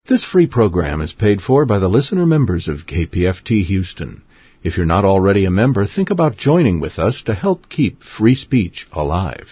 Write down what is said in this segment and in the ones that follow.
This free program is paid for by the listener members of KPFT Houston. If you're not already a member, think about joining with us to help keep free speech alive.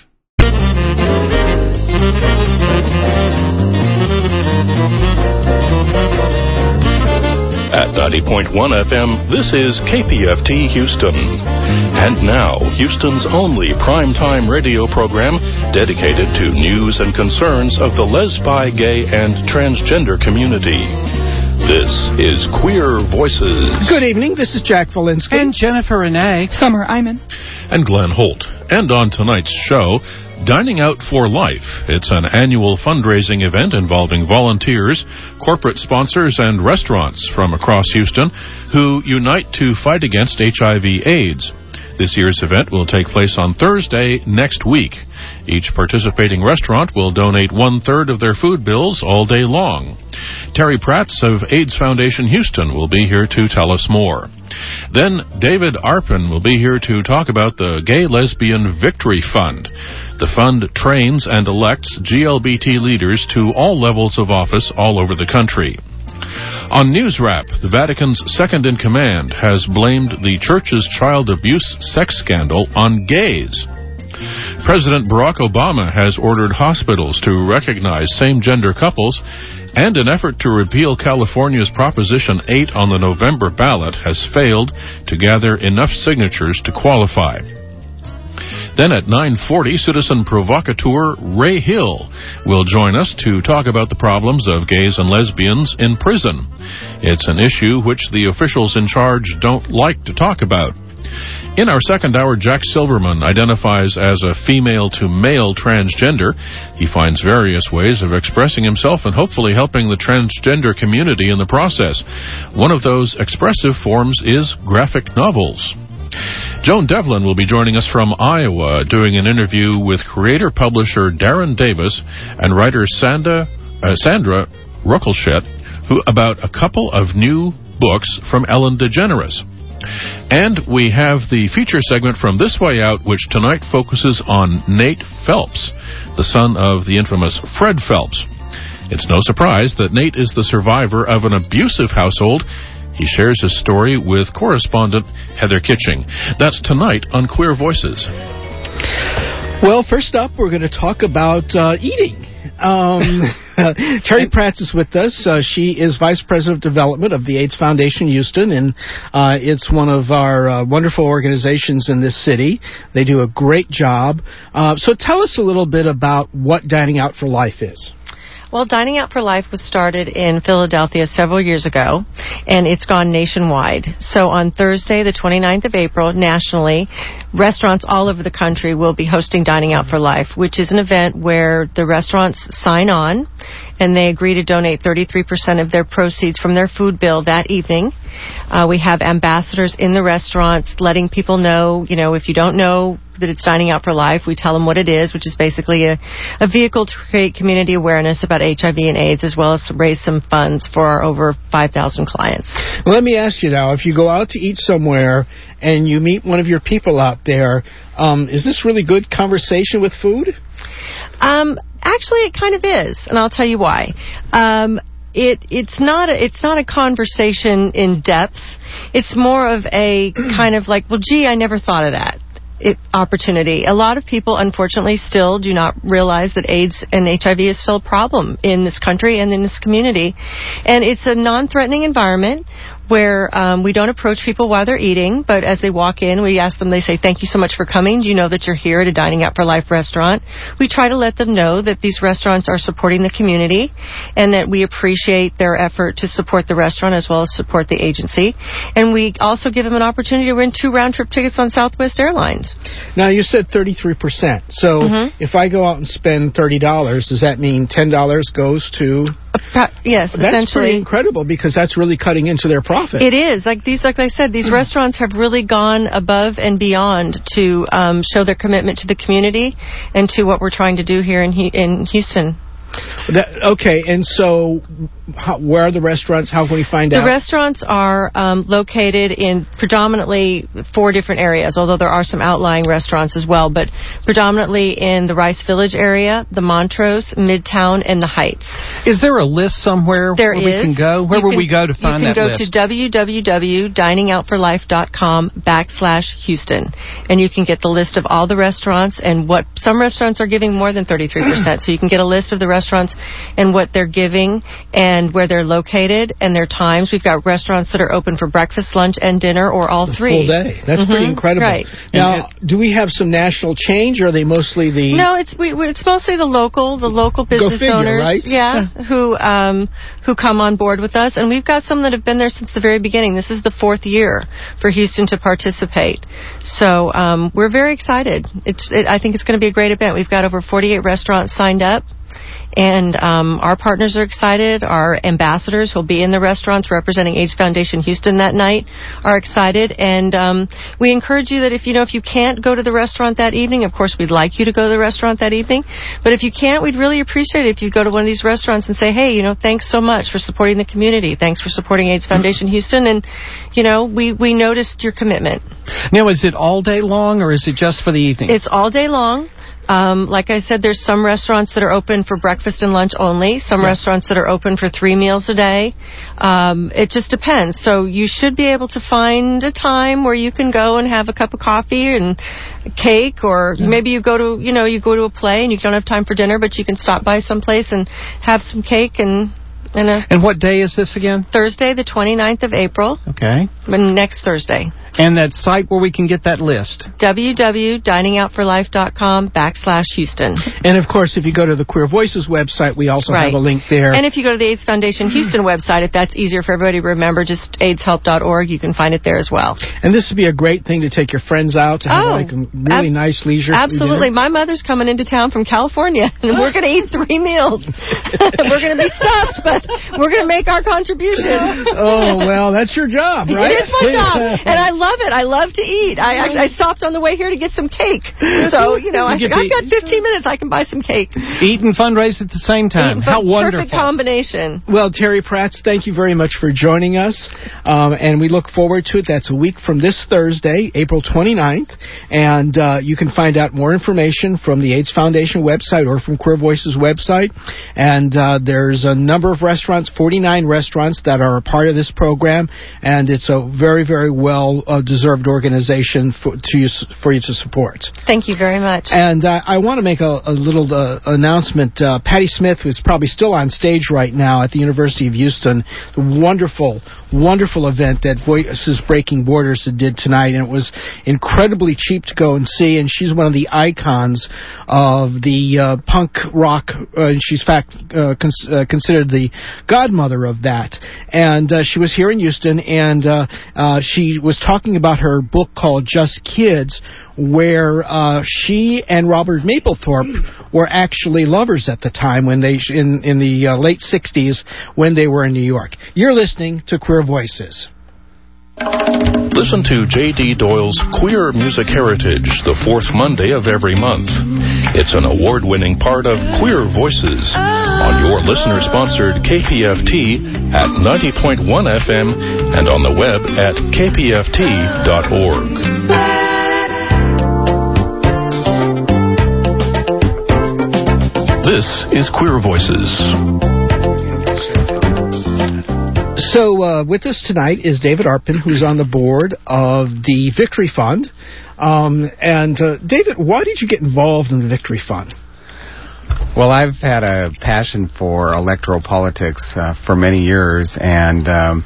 At 90.1 FM, this is KPFT Houston. And now, Houston's only primetime radio program dedicated to news and concerns of the lesbi, gay, and transgender community. This is Queer Voices. Good evening, this is Jack Valinsky. And Jennifer Renee. Summer Iman. And Glenn Holt. And on tonight's show, Dining Out for Life. It's an annual fundraising event involving volunteers, corporate sponsors, and restaurants from across Houston who unite to fight against HIV/AIDS. This year's event will take place on Thursday next week. Each participating restaurant will donate 1/3 of their food bills all day long. Terry Pratz of AIDS Foundation Houston will be here to tell us more. Then David Arpin will be here to talk about the Gay Lesbian Victory Fund. The fund trains and elects GLBT leaders to all levels of office all over the country. On News Wrap, the Vatican's second-in-command has blamed the Church's child abuse sex scandal on gays. President Barack Obama has ordered hospitals to recognize same-gender couples, and an effort to repeal California's Proposition 8 on the November ballot has failed to gather enough signatures to qualify. Then at 9:40, citizen provocateur Ray Hill will join us to talk about the problems of gays and lesbians in prison. It's an issue which the officials in charge don't like to talk about. In our second hour, Jack Silverman identifies as a female-to-male transgender. He finds various ways of expressing himself and hopefully helping the transgender community in the process. One of those expressive forms is graphic novels. Joan Devlin will be joining us from Iowa, doing an interview with creator-publisher Darren Davis and writer Sandra Ruckelschett about a couple of new books from Ellen DeGeneres. And we have the feature segment from This Way Out, which tonight focuses on Nate Phelps, the son of the infamous Fred Phelps. It's no surprise that Nate is the survivor of an abusive household. He shares his story with correspondent Heather Kitching. That's tonight on Queer Voices. Well, first up, we're going to talk about eating. Terry Pratz is with us. She is Vice President of Development of the AIDS Foundation Houston, and it's one of our wonderful organizations in this city. They do a great job. So tell us a little bit about what Dining Out for Life is. Well, Dining Out for Life was started in Philadelphia several years ago, and it's gone nationwide. So on Thursday, the 29th of April, nationally, restaurants all over the country will be hosting Dining Out for Life, which is an event where the restaurants sign on, and they agree to donate 33% of their proceeds from their food bill that evening. We have ambassadors in the restaurants letting people know, if you don't know that it's Dining Out for Life, we tell them what it is, which is basically a vehicle to create community awareness about HIV and AIDS, as well as raise some funds for our over 5,000 clients. Well, let me ask you now, if you go out to eat somewhere and you meet one of your people out there, is this really good conversation with food? Actually, it kind of is, and I'll tell you why. It's not a conversation in depth. It's more of a kind of like, well, gee, I never thought of that opportunity. A lot of people, unfortunately, still do not realize that AIDS and HIV is still a problem in this country and in this community. And it's a non-threatening environment where we don't approach people while they're eating, but as they walk in, we ask them, they say, thank you so much for coming. Do you know that you're here at a Dining Out for Life restaurant? We try to let them know that these restaurants are supporting the community and that we appreciate their effort to support the restaurant as well as support the agency. And we also give them an opportunity to win 2 round-trip tickets on Southwest Airlines. Now, you said 33%. So if I go out and spend $30, does that mean $10 goes to... Yes, that's essentially. Pretty incredible, because that's really cutting into their profit. It is. Like I said, these restaurants have really gone above and beyond to show their commitment to the community and to what we're trying to do here in Houston. Okay, and so where are the restaurants? How can we find out? The restaurants are located in predominantly 4 different areas, although there are some outlying restaurants as well, but predominantly in the Rice Village area, the Montrose, Midtown, and the Heights. Is there a list somewhere where we can go? Where would we go to find that list? You can go to www.diningoutforlife.com/Houston, and you can get the list of all the restaurants and what some restaurants are giving more than 33%, so you can get a list of the restaurants and what they're giving and where they're located and their times. We've got restaurants that are open for breakfast, lunch, and dinner, or all 3. Full day. That's pretty incredible. Right. Now, do we have some national change, or are they mostly the... No, it's mostly the local business owners, right? who come on board with us, and we've got some that have been there since the very beginning. This is the 4th year for Houston to participate, so we're very excited. I think it's going to be a great event. We've got over 48 restaurants signed up. And our partners are excited. Our ambassadors who will be in the restaurants representing AIDS Foundation Houston that night are excited. And we encourage you that if you can't go to the restaurant that evening, of course we'd like you to go to the restaurant that evening. But if you can't, we'd really appreciate it if you go to one of these restaurants and say, hey, thanks so much for supporting the community. Thanks for supporting AIDS Foundation Houston. And, we noticed your commitment. Now, is it all day long or is it just for the evening? It's all day long. Like I said, there's some restaurants that are open for breakfast and lunch only, some restaurants that are open for 3 meals a day. It just depends. So you should be able to find a time where you can go and have a cup of coffee and cake, or maybe you go to a play and you don't have time for dinner, but you can stop by someplace and have some cake and what day is this again? Thursday, the 29th of April. Okay. Next Thursday. And that site where we can get that list? www.diningoutforlife.com/Houston. And, of course, if you go to the Queer Voices website, we also have a link there. And if you go to the AIDS Foundation Houston website, if that's easier for everybody to remember, just aidshelp.org, you can find it there as well. And this would be a great thing to take your friends out to have a really nice leisure. Absolutely. My mother's coming into town from California, and we're going to eat 3 meals. We're going to be stuffed, but we're going to make our contribution. Oh, well, that's your job, right? It is my job, and I love it. I love to eat. I stopped on the way here to get some cake. So, I think I've got 15 minutes. I can buy some cake. Eat and fundraise at the same time. How wonderful. Perfect combination. Well, Terry Prats, thank you very much for joining us. And we look forward to it. That's a week from this Thursday, April 29th. And you can find out more information from the AIDS Foundation website or from Queer Voices website. And there's a number of restaurants, 49 restaurants that are a part of this program. And it's a very, very well-deserved organization for you to support. Thank you very much. And I want to make a little announcement. Patti Smith, who's probably still on stage right now at the University of Houston, a wonderful event that Voices Breaking Borders did tonight, and it was incredibly cheap to go and see, and she's one of the icons of the punk rock. She's considered the godmother of that. And she was here in Houston, and she was talking about her book called Just Kids, where she and Robert Mapplethorpe were actually lovers at the time when they in the late 60s when they were in New York. You're listening to Queer Voices. Listen to J.D. Doyle's Queer Music Heritage, the 4th Monday of every month. It's an award-winning part of Queer Voices on your listener-sponsored KPFT at 90.1 FM and on the web at kpft.org. This is Queer Voices. So with us tonight is David Arpin, who's on the board of the Victory Fund. David, why did you get involved in the Victory Fund? Well, I've had a passion for electoral politics for many years, and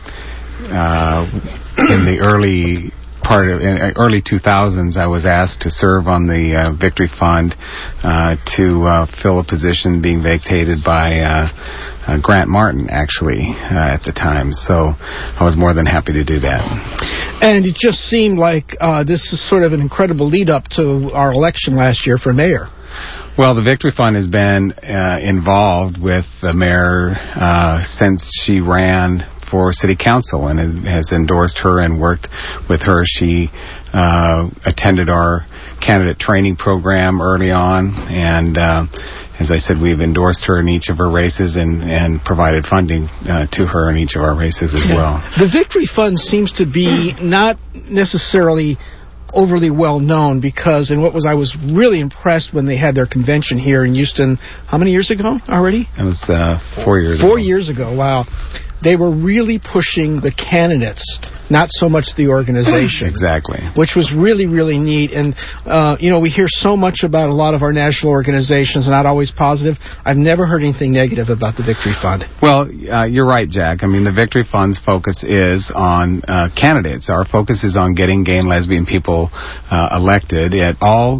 in the early 2000s, I was asked to serve on the Victory Fund to fill a position being vacated by Grant Martin, actually, at the time. So I was more than happy to do that. And it just seemed like this is sort of an incredible lead-up to our election last year for mayor. Well, the Victory Fund has been involved with the mayor since she ran for city council and has endorsed her and worked with her. She attended our candidate training program early on and as I said, we've endorsed her in each of her races and provided funding to her in each of our races as well. The Victory Fund seems to be not necessarily overly well known because, I was really impressed when they had their convention here in Houston. How many years ago already? It was 4 years ago. 4 years ago, wow. They were really pushing the candidates, not so much the organization. Exactly. Which was really, really neat. And, we hear so much about a lot of our national organizations, not always positive. I've never heard anything negative about the Victory Fund. Well, you're right, Jack. I mean, the Victory Fund's focus is on candidates. Our focus is on getting gay and lesbian people elected at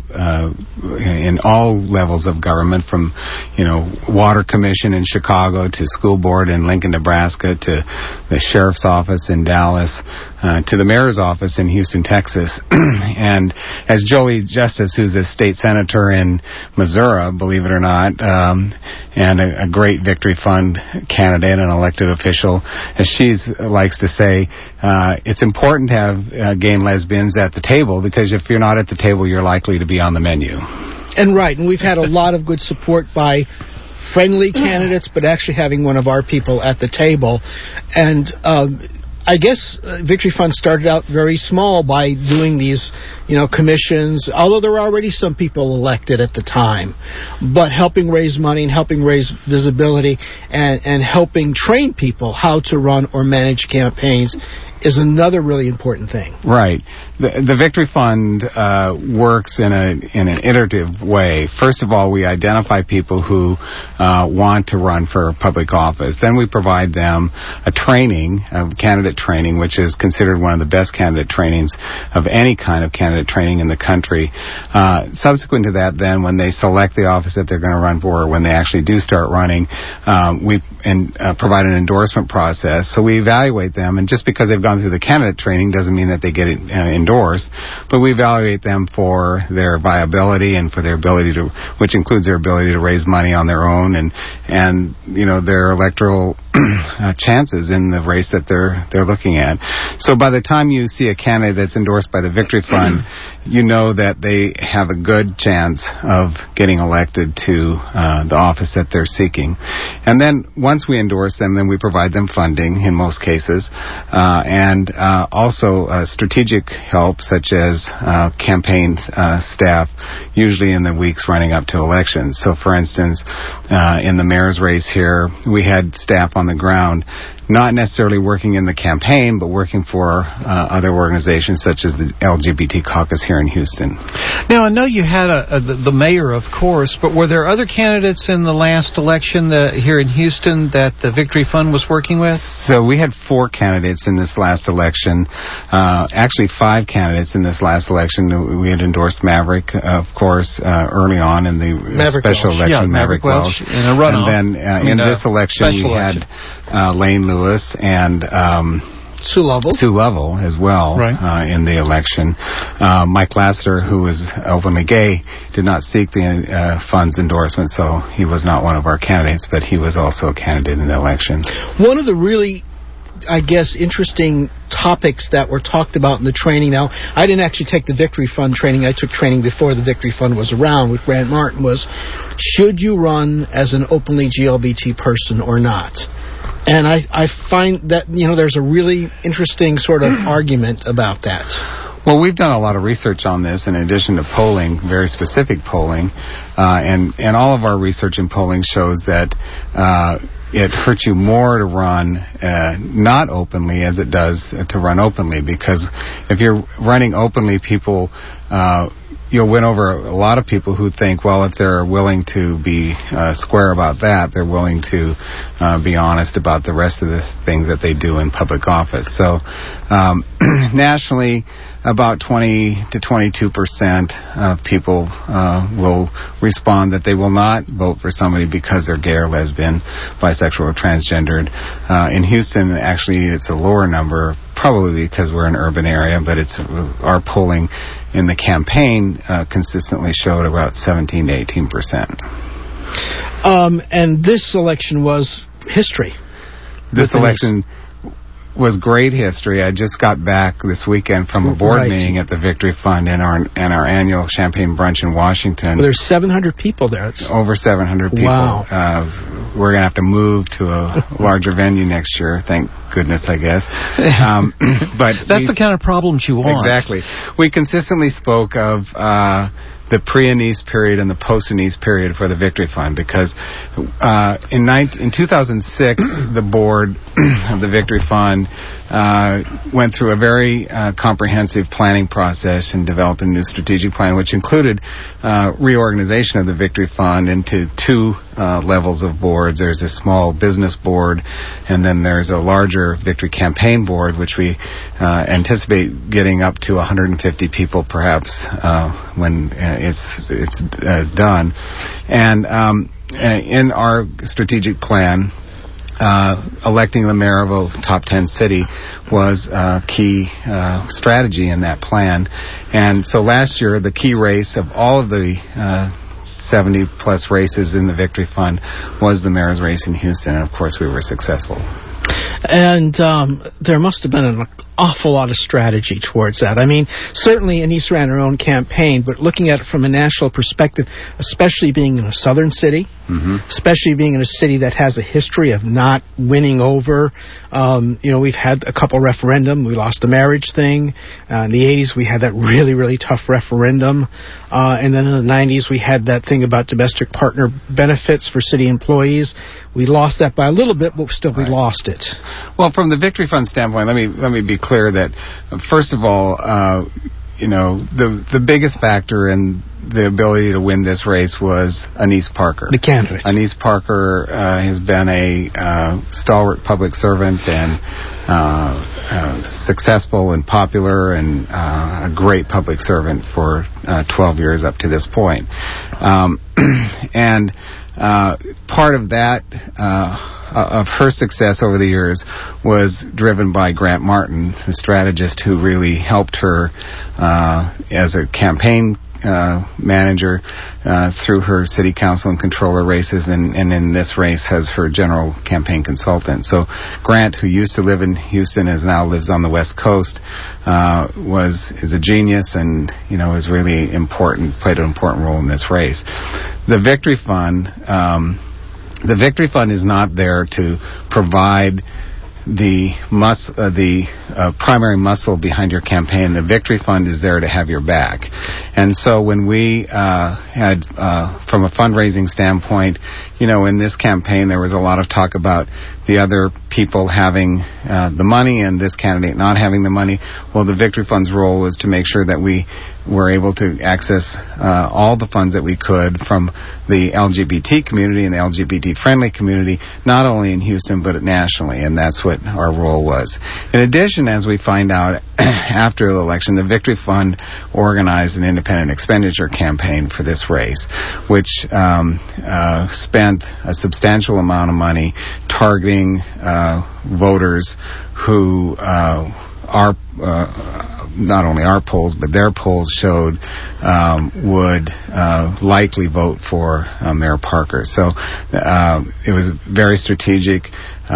in all levels of government, from, Water Commission in Chicago to School Board in Lincoln, Nebraska, to the Sheriff's Office in Dallas, to the Mayor's Office in Houston, Texas. And as Joey Justice, who's a state senator in Missouri, believe it or not, and a great Victory Fund candidate, an elected official, as she likes to say, it's important to have gay and lesbians at the table, because if you're not at the table, you're likely to be on the menu. And we've had a lot of good support by friendly candidates, but actually having one of our people at the table. And I guess Victory Fund started out very small by doing these, commissions, although there were already some people elected at the time, but helping raise money and helping raise visibility and helping train people how to run or manage campaigns is another really important thing. Right. The Victory Fund works in an iterative way. First of all, we identify people who want to run for public office. Then we provide them a candidate training, which is considered one of the best candidate trainings of any kind of candidate training in the country. Subsequent to that, then, when they select the office that they're going to run for, or when they actually do start running, we provide an endorsement process. So we evaluate them, and just because they've gone through the candidate training doesn't mean that they get endorsed, but we evaluate them for their viability and for their ability to, which includes their ability to raise money on their own and their electoral chances in the race that they're looking at. So by the time you see a candidate that's endorsed by the Victory Fund, you know that they have a good chance of getting elected to the office that they're seeking. And then once we endorse them, then we provide them funding in most cases, and also strategic help, such as campaign staff, usually in the weeks running up to elections. So for instance, in the mayor's race here, we had staff on the ground, not necessarily working in the campaign, but working for other organizations such as the LGBT Caucus here in Houston. Now, I know you had the mayor, of course, but were there other candidates in the last election here in Houston that the Victory Fund was working with? So we had 4 candidates in this last election. Actually, 5 candidates in this last election. We had endorsed Maverick, of course, early on in the special election, Maverick Welch. In a runoff. And then in this election, we had Lane Lewis and Sue Lovell as well, right, in the election. Mike Lassiter, who was openly gay, did not seek the fund's endorsement, so he was not one of our candidates, but he was also a candidate in the election. One of the really, I guess, interesting topics that were talked about in the training. Now, I didn't actually take the Victory Fund training. I took training before the Victory Fund was around with Grant Martin, was, should you run as an openly GLBT person or not? And I find that, there's a really interesting sort of argument about that. Well, we've done a lot of research on this in addition to polling, very specific polling, and all of our research and polling shows that it hurts you more to run not openly as it does to run openly, because if you're running openly, people you'll win over a lot of people who think, well, if they're willing to be square about that, they're willing to be honest about the rest of the things that they do in public office. So nationally, about 20 to 22% of people will respond that they will not vote for somebody because they're gay or lesbian, bisexual or transgendered. In Houston, actually, it's a lower number, probably because we're an urban area, but it's our polling in the campaign consistently showed about 17 to 18%. And this election was history. This election was great history. I just got back this weekend from a board meeting at the Victory Fund and our annual champagne brunch in Washington. Well, there's 700 people there. It's over 700 people. Wow. We're going to have to move to a larger venue next year. Thank goodness, I guess. But that's the kind of problems you want. Exactly. We consistently spoke of the pre-Anise period and the post-Anise period for the Victory Fund, because in 2006, the board of the Victory Fund went through a very comprehensive planning process and developed a new strategic plan, which included reorganization of the Victory Fund into two levels of boards. There's a small business board, and then there's a larger Victory Campaign board, which we anticipate getting up to 150 people perhaps when it's done. And in our strategic plan, electing the mayor of a top 10 city was a key strategy in that plan. And so last year, the key race of all of the 70-plus races in the Victory Fund was the mayor's race in Houston, and of course we were successful. And there must have been an awful lot of strategy towards that. I mean, certainly Anise ran her own campaign, but looking at it from a national perspective, especially being in a southern city, especially being in a city that has a history of not winning over. We've had a couple referendum. We lost the marriage thing. In the 80s, we had that really, really tough referendum. And then in the 90s, we had that thing about domestic partner benefits for city employees. We lost that by a little bit, but still we lost it. Well, from the Victory Fund standpoint, let me be clear that, first of all, the biggest factor in the ability to win this race was Anise Parker. The candidate. Anise Parker has been a stalwart public servant and successful and popular and a great public servant for 12 years up to this point. And part of that, of her success over the years, was driven by Grant Martin, the strategist who really helped her as a campaign manager through her city council and controller races, and in this race has her general campaign consultant. So Grant, who used to live in Houston and now lives on the West Coast, is a genius and is really important, played an important role in this race. The Victory Fund is not there to provide the primary muscle behind your campaign. The Victory Fund is there to have your back. And so when we had, from a fundraising standpoint, in this campaign there was a lot of talk about the other people having the money and this candidate not having the money. Well, the Victory Fund's role was to make sure that we were able to access all the funds that we could from the LGBT community and the LGBT-friendly community, not only in Houston but nationally, and that's what our role was. In addition, as we find out after the election, the Victory Fund organized an independent expenditure campaign for this race, which spent a substantial amount of money targeting voters who are not only our polls, but their polls showed would likely vote for Mayor Parker. So it was very strategic.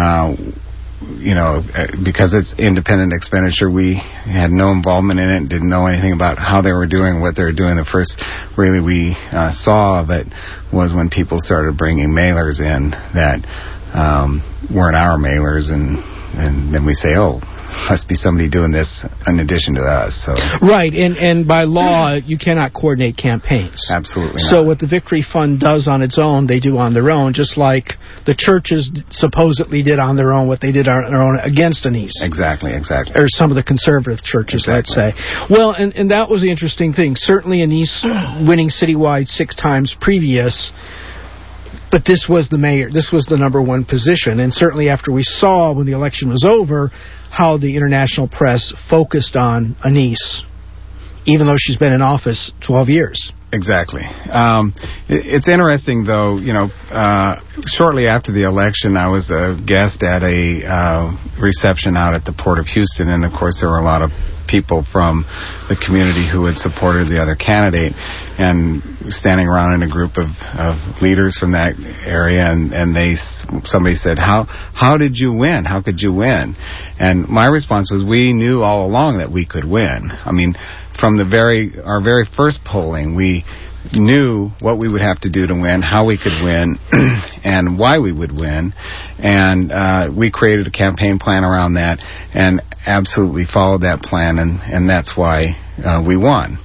Because it's independent expenditure, we had no involvement in it, didn't know anything about how they were doing, what they were doing. The first really we saw of it was when people started bringing mailers in that weren't our mailers, and then we say, oh, must be somebody doing this in addition to us. So right, and by law, you cannot coordinate campaigns. Absolutely not. So what the Victory Fund does on its own, they do on their own, just like the churches supposedly did on their own what they did on their own against Anise. Exactly. Or some of the conservative churches, let's say. Well, and that was the interesting thing. Certainly Anise winning citywide 6 times previous, but this was the mayor. This was the number one position. And certainly after we saw, when the election was over, how the international press focused on Anise, even though she's been in office 12 years. Exactly. It's interesting, though, shortly after the election, I was a guest at a reception out at the Port of Houston, and, of course, there were a lot of people from the community who had supported the other candidate, and standing around in a group of leaders from that area, and somebody said, how did you win? How could you win? And my response was, we knew all along that we could win. I mean, from our very first polling, we knew what we would have to do to win, how we could win, and why we would win. And we created a campaign plan around that and absolutely followed that plan, and that's why we won.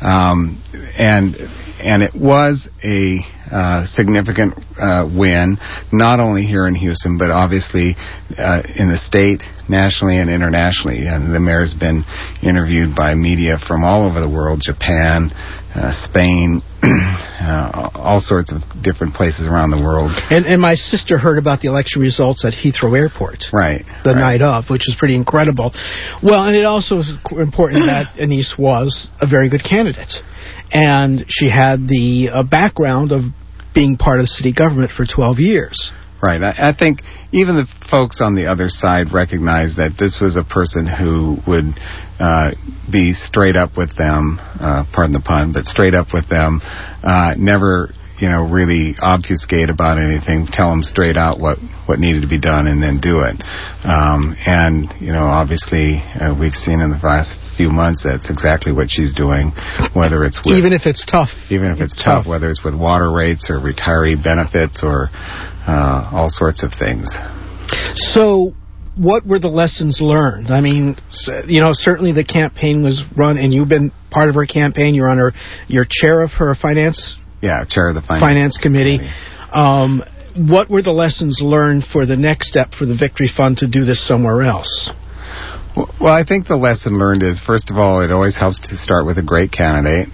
And it was a significant win, not only here in Houston, but obviously in the state, nationally, and internationally. And the mayor's been interviewed by media from all over the world, Japan, Spain, all sorts of different places around the world. And my sister heard about the election results at Heathrow Airport. Right. The night of, which is pretty incredible. Well, and it also is important that Anise was a very good candidate. And she had the background of being part of the city government for 12 years. Right. I think even the folks on the other side recognized that this was a person who would be straight up with them, pardon the pun, but straight up with them, never, really obfuscate about anything, tell them straight out what needed to be done and then do it. And, obviously, we've seen in the last few months that's exactly what she's doing, whether it's with... Even if it's tough. Even if it's tough, whether it's with water rates or retiree benefits or all sorts of things. So, what were the lessons learned? I mean, certainly the campaign was run, and you've been part of her campaign. You're chair of her finance... Yeah, chair of the Finance Committee. What were the lessons learned for the next step for the Victory Fund to do this somewhere else? Well, I think the lesson learned is, first of all, it always helps to start with a great candidate.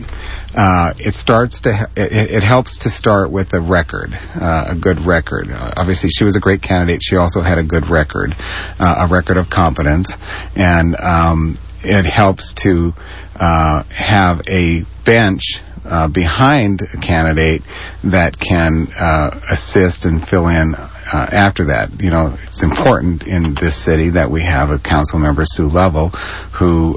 It helps to start with a record, a good record. Obviously, she was a great candidate. She also had a good record, a record of competence, and it helps to have a bench behind a candidate that can assist and fill in after that. It's important in this city that we have a council member, Sue Lovell, who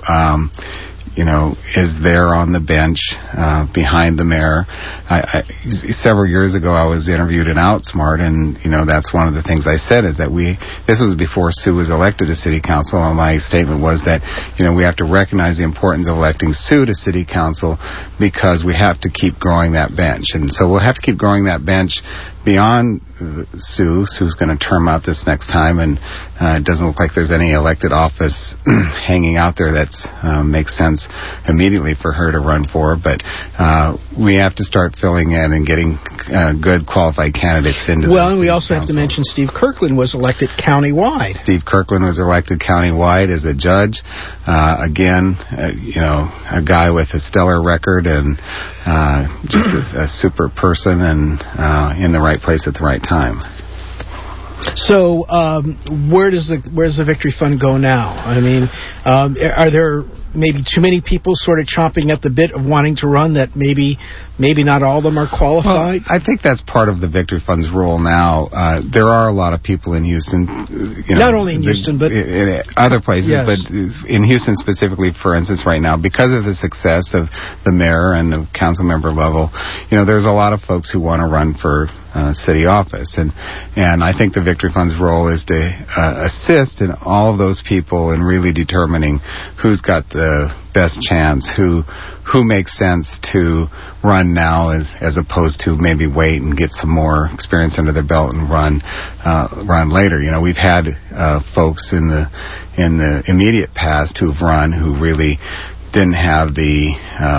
is there on the bench behind the mayor. Several years ago, I was interviewed in Outsmart, and that's one of the things I said is that this was before Sue was elected to city council, and my statement was that we have to recognize the importance of electing Sue to city council because we have to keep growing that bench, and so we'll have to keep growing that bench beyond Sue's going to term out this next time, and it doesn't look like there's any elected office hanging out there that makes sense immediately for her to run for, but we have to start filling in and getting good qualified candidates into the and we also council. have to mention Steve Kirkland was elected countywide. Steve Kirkland was elected countywide as a judge. Again, a guy with a stellar record and just a super person and in the right place at the right time. So, where's the Victory Fund go now? I mean, are there maybe too many people sort of chomping at the bit of wanting to run that maybe not all of them are qualified? Well, I think that's part of the Victory Fund's role now. There are a lot of people in Houston. Not only in Houston, but in other places, yes. But in Houston specifically, for instance, right now, because of the success of the mayor and the council member level, there's a lot of folks who want to run for city office, and I think the Victory Fund's role is to assist in all of those people in really determining who's got the best chance, who makes sense to run now as opposed to maybe wait and get some more experience under their belt and run later. We've had folks in the immediate past who've run who really didn't have the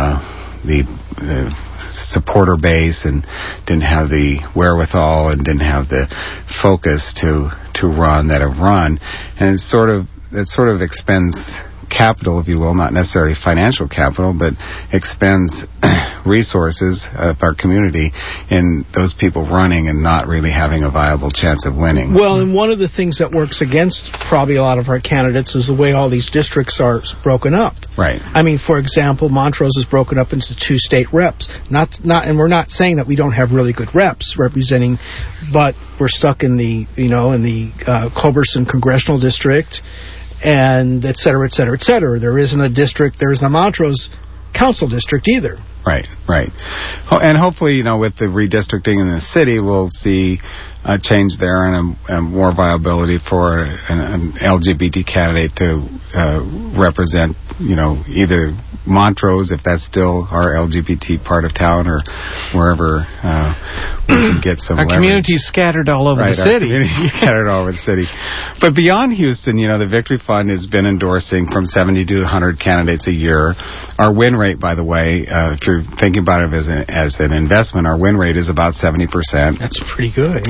supporter base and didn't have the wherewithal and didn't have the focus to run that have run, and it sort of expends capital, if you will, not necessarily financial capital, but expends resources of our community in those people running and not really having a viable chance of winning. Well, and one of the things that works against probably a lot of our candidates is the way all these districts are broken up. Right. I mean, for example, Montrose is broken up into 2 state reps. And we're not saying that we don't have really good reps representing, but we're stuck in the Culberson Congressional District and et cetera, et cetera, et cetera. There isn't a district, there isn't a Montrose council district either. Right. And hopefully, with the redistricting in the city, we'll see a change there and a more viability for an LGBT candidate to represent, either Montrose, if that's still our LGBT part of town, or wherever we can get some Our community's scattered all over the city. Our community's scattered all over the city. But beyond Houston, the Victory Fund has been endorsing from 70 to 100 candidates a year. Our win rate, by the way, if you're thinking about it as an investment, our win rate is about 70%. That's pretty good.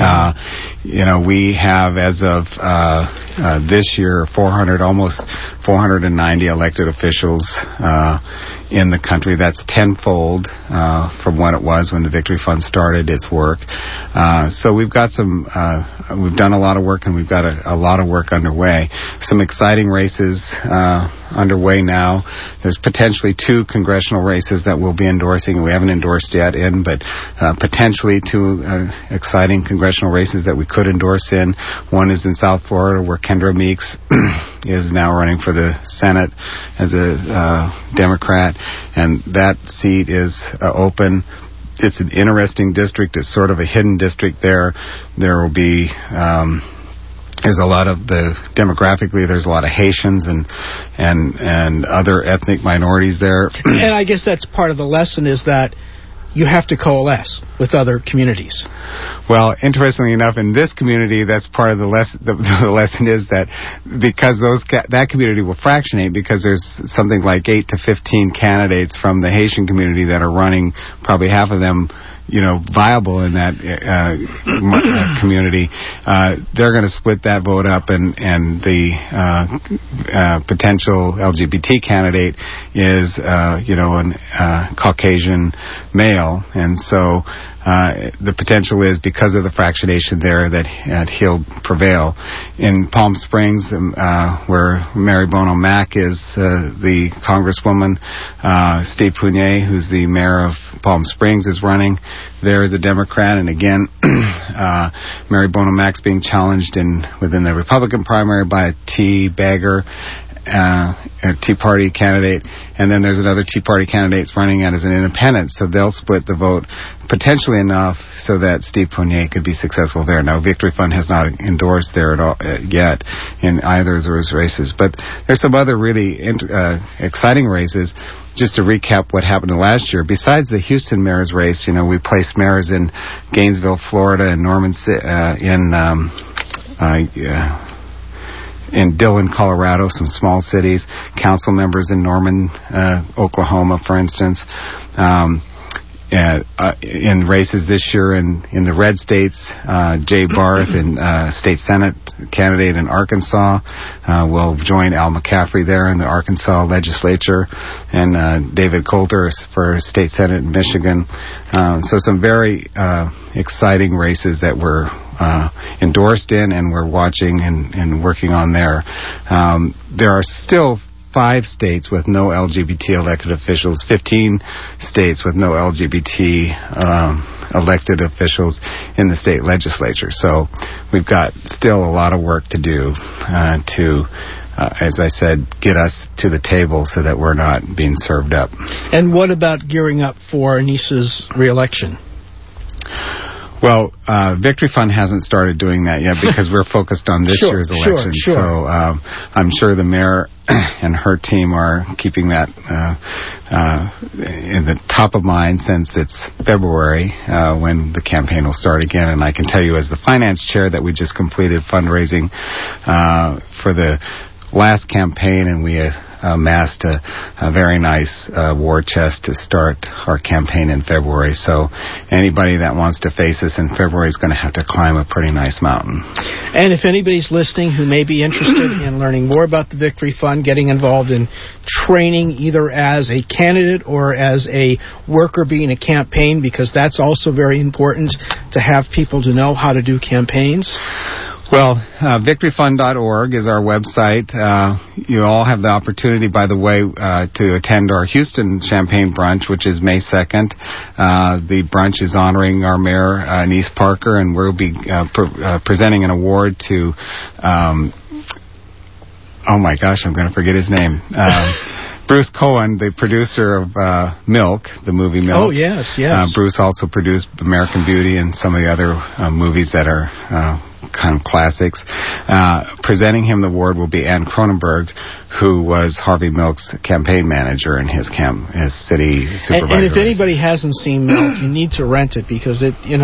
We have, as of this year, almost 490 elected officials in the country. That's tenfold from what it was when the Victory Fund started its work. So we've got we've done a lot of work, and we've got a lot of work underway. Some exciting races underway now. There's potentially 2 congressional races that we'll be endorsing. We haven't endorsed yet but potentially 2 exciting congressional races that we could endorse in. One is in South Florida, where Kendra Meeks is now running for the Senate as a Democrat, and that seat is open. It's an interesting district. It's sort of a hidden district there. There will be there's a lot of demographically, there's a lot of Haitians and other ethnic minorities there. And I guess that's part of the lesson, is that you have to coalesce with other communities. Well, interestingly enough, in this community, that's part of the lesson. The lesson is that because that community will fractionate, because there's something like 8 to 15 candidates from the Haitian community that are running, probably half of them viable in that community. They're going to split that vote up, and the potential LGBT candidate is a Caucasian male, and so the potential is, because of the fractionation there, that he'll prevail. In Palm Springs, where Mary Bono Mack is the congresswoman, Steve Pugnet, who's the mayor of Palm Springs, is running. There is a Democrat, and again, Mary Bono Mack's being challenged within the Republican primary by a Tea Bagger, a Tea Party candidate, and then there's another Tea Party candidate running as an independent, so they'll split the vote potentially enough so that Steve Pugnet could be successful there. Now, Victory Fund has not endorsed there at all yet in either of those races, but there's some other really exciting races. Just to recap what happened last year, besides the Houston mayor's race, we placed mayors in Gainesville, Florida, and in Dillon, Colorado, some small cities, council members in Norman, Oklahoma, for instance. In races this year in the red states, Jay Barth, state Senate candidate in Arkansas, will join Al McCaffrey there in the Arkansas legislature, and David Coulter for state Senate in Michigan. So some very exciting races that we're endorsed in, and we're watching and working on there. There are still 5 states with no LGBT elected officials, 15 states with no LGBT elected officials in the state legislature. So we've got still a lot of work to do to, as I said, get us to the table so that we're not being served up. And what about gearing up for Anissa's re-election? Well, Victory Fund hasn't started doing that yet because we're focused on this year's election. Sure. So I'm sure the mayor and her team are keeping that in the top of mind since it's February when the campaign will start again. And I can tell you, as the finance chair, that we just completed fundraising for the last campaign, and we amassed a very nice war chest to start our campaign in February. So anybody that wants to face us in February is going to have to climb a pretty nice mountain. And if anybody's listening who may be interested in learning more about the Victory Fund, getting involved in training either as a candidate or as a worker being a campaign, because that's also very important to have people to know how to do campaigns. Well, victoryfund.org is our website. You all have the opportunity, by the way, to attend our Houston Champagne Brunch, which is May 2nd. The brunch is honoring our mayor, Anise Parker, and we'll be presenting an award to oh my gosh, I'm going to forget his name. Bruce Cohen, the producer of Milk, the movie Milk. Oh, yes. Bruce also produced American Beauty and some of the other movies that are kind of classics. Presenting him the award will be Ann Cronenberg, who was Harvey Milk's campaign manager and his city supervisor. And if anybody hasn't seen Milk, you need to rent it because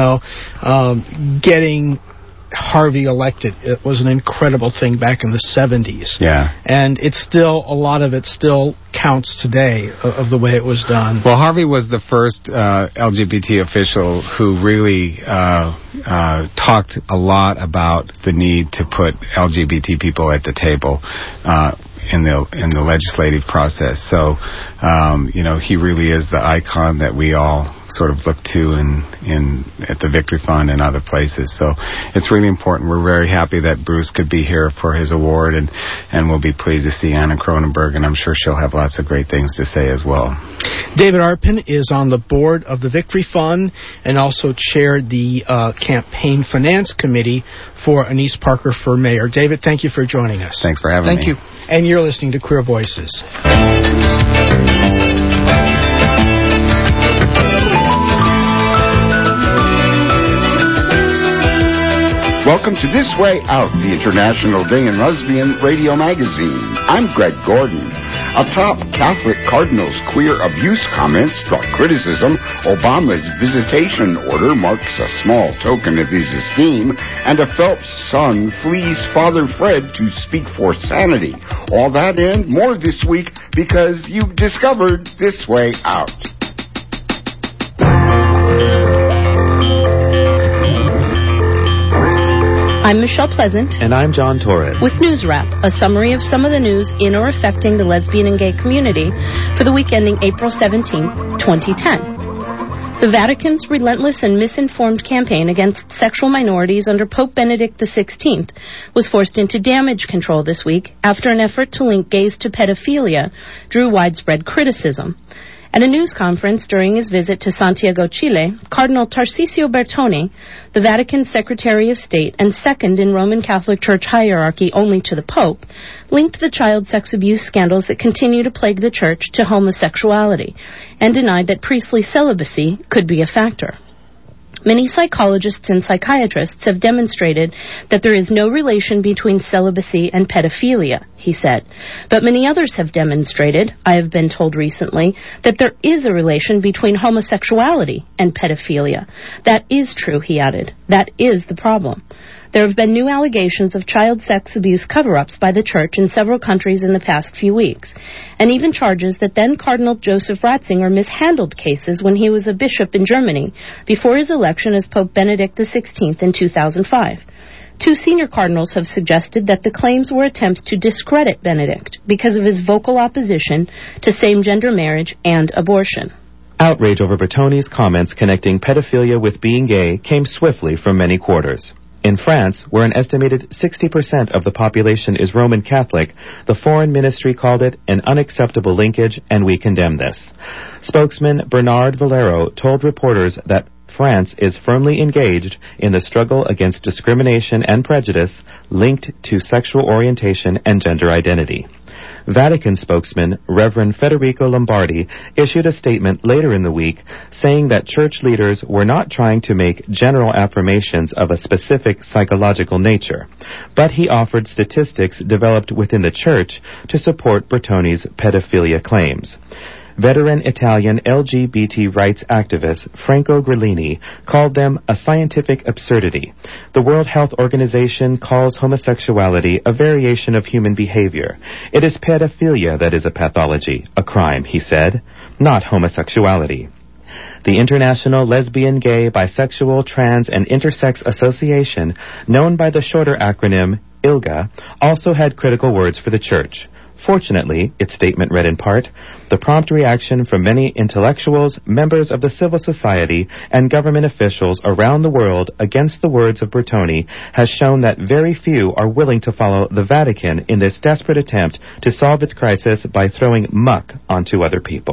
getting Harvey elected, it was an incredible thing back in the 70s. Yeah. And it's still, a lot of it still counts today of the way it was done. Well, Harvey was the first LGBT official who really talked a lot about the need to put LGBT people at the table in the legislative process. So, he really is the icon that we all sort of look to at the Victory Fund and other places. So it's really important. We're very happy that Bruce could be here for his award, and we'll be pleased to see Anna Cronenberg, and I'm sure she'll have lots of great things to say as well. David Arpin is on the board of the Victory Fund and also chaired the campaign finance committee for Anise Parker for mayor. David, thank you for joining us. Thanks for having me. Thank you. And you're listening to Queer Voices. Welcome to This Way Out, the International Gay and Lesbian radio magazine. I'm Greg Gordon. Atop Catholic cardinals' queer abuse comments draw criticism, Obama's visitation order marks a small token of his esteem, and a Phelps son flees Father Fred to speak for sanity. All that and more this week because you've discovered This Way Out. I'm Michelle Pleasant. And I'm John Torres. With News Wrap, a summary of some of the news in or affecting the lesbian and gay community for the week ending April 17, 2010. The Vatican's relentless and misinformed campaign against sexual minorities under Pope Benedict XVI was forced into damage control this week after an effort to link gays to pedophilia drew widespread criticism. At a news conference during his visit to Santiago, Chile, Cardinal Tarcisio Bertone, the Vatican Secretary of State and second in Roman Catholic Church hierarchy only to the Pope, linked the child sex abuse scandals that continue to plague the Church to homosexuality and denied that priestly celibacy could be a factor. Many psychologists and psychiatrists have demonstrated that there is no relation between celibacy and pedophilia, he said. But many others have demonstrated, I have been told recently, that there is a relation between homosexuality and pedophilia. That is true, he added. That is the problem. There have been new allegations of child sex abuse cover-ups by the Church in several countries in the past few weeks, and even charges that then Cardinal Joseph Ratzinger mishandled cases when he was a bishop in Germany before his election as Pope Benedict XVI in 2005. Two senior cardinals have suggested that the claims were attempts to discredit Benedict because of his vocal opposition to same-gender marriage and abortion. Outrage over Bertone's comments connecting pedophilia with being gay came swiftly from many quarters. In France, where an estimated 60% of the population is Roman Catholic, the foreign ministry called it an unacceptable linkage, and we condemn this. Spokesman Bernard Valero told reporters that France is firmly engaged in the struggle against discrimination and prejudice linked to sexual orientation and gender identity. Vatican spokesman Reverend Federico Lombardi issued a statement later in the week saying that church leaders were not trying to make general affirmations of a specific psychological nature, but he offered statistics developed within the church to support Bertone's pedophilia claims. Veteran Italian LGBT rights activist Franco Grillini called them a scientific absurdity. The World Health Organization calls homosexuality a variation of human behavior. It is pedophilia that is a pathology, a crime, he said, not homosexuality. The International Lesbian, Gay, Bisexual, Trans, and Intersex Association, known by the shorter acronym ILGA, also had critical words for the Church. Fortunately, its statement read in part, the prompt reaction from many intellectuals, members of the civil society, and government officials around the world against the words of Bertone has shown that very few are willing to follow the Vatican in this desperate attempt to solve its crisis by throwing muck onto other people.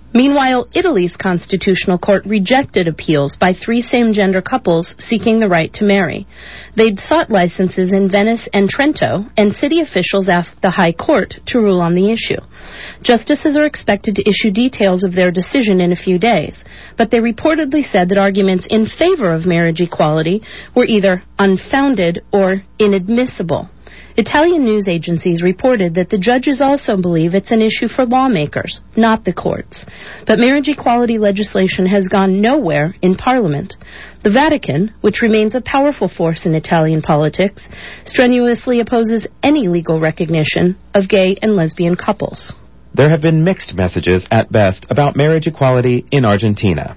Meanwhile, Italy's constitutional court rejected appeals by 3 same-gender couples seeking the right to marry. They'd sought licenses in Venice and Trento, and city officials asked the High Court to rule on the issue. Justices are expected to issue details of their decision in a few days, but they reportedly said that arguments in favor of marriage equality were either unfounded or inadmissible. Italian news agencies reported that the judges also believe it's an issue for lawmakers, not the courts. But marriage equality legislation has gone nowhere in Parliament. The Vatican, which remains a powerful force in Italian politics, strenuously opposes any legal recognition of gay and lesbian couples. There have been mixed messages at best about marriage equality in Argentina.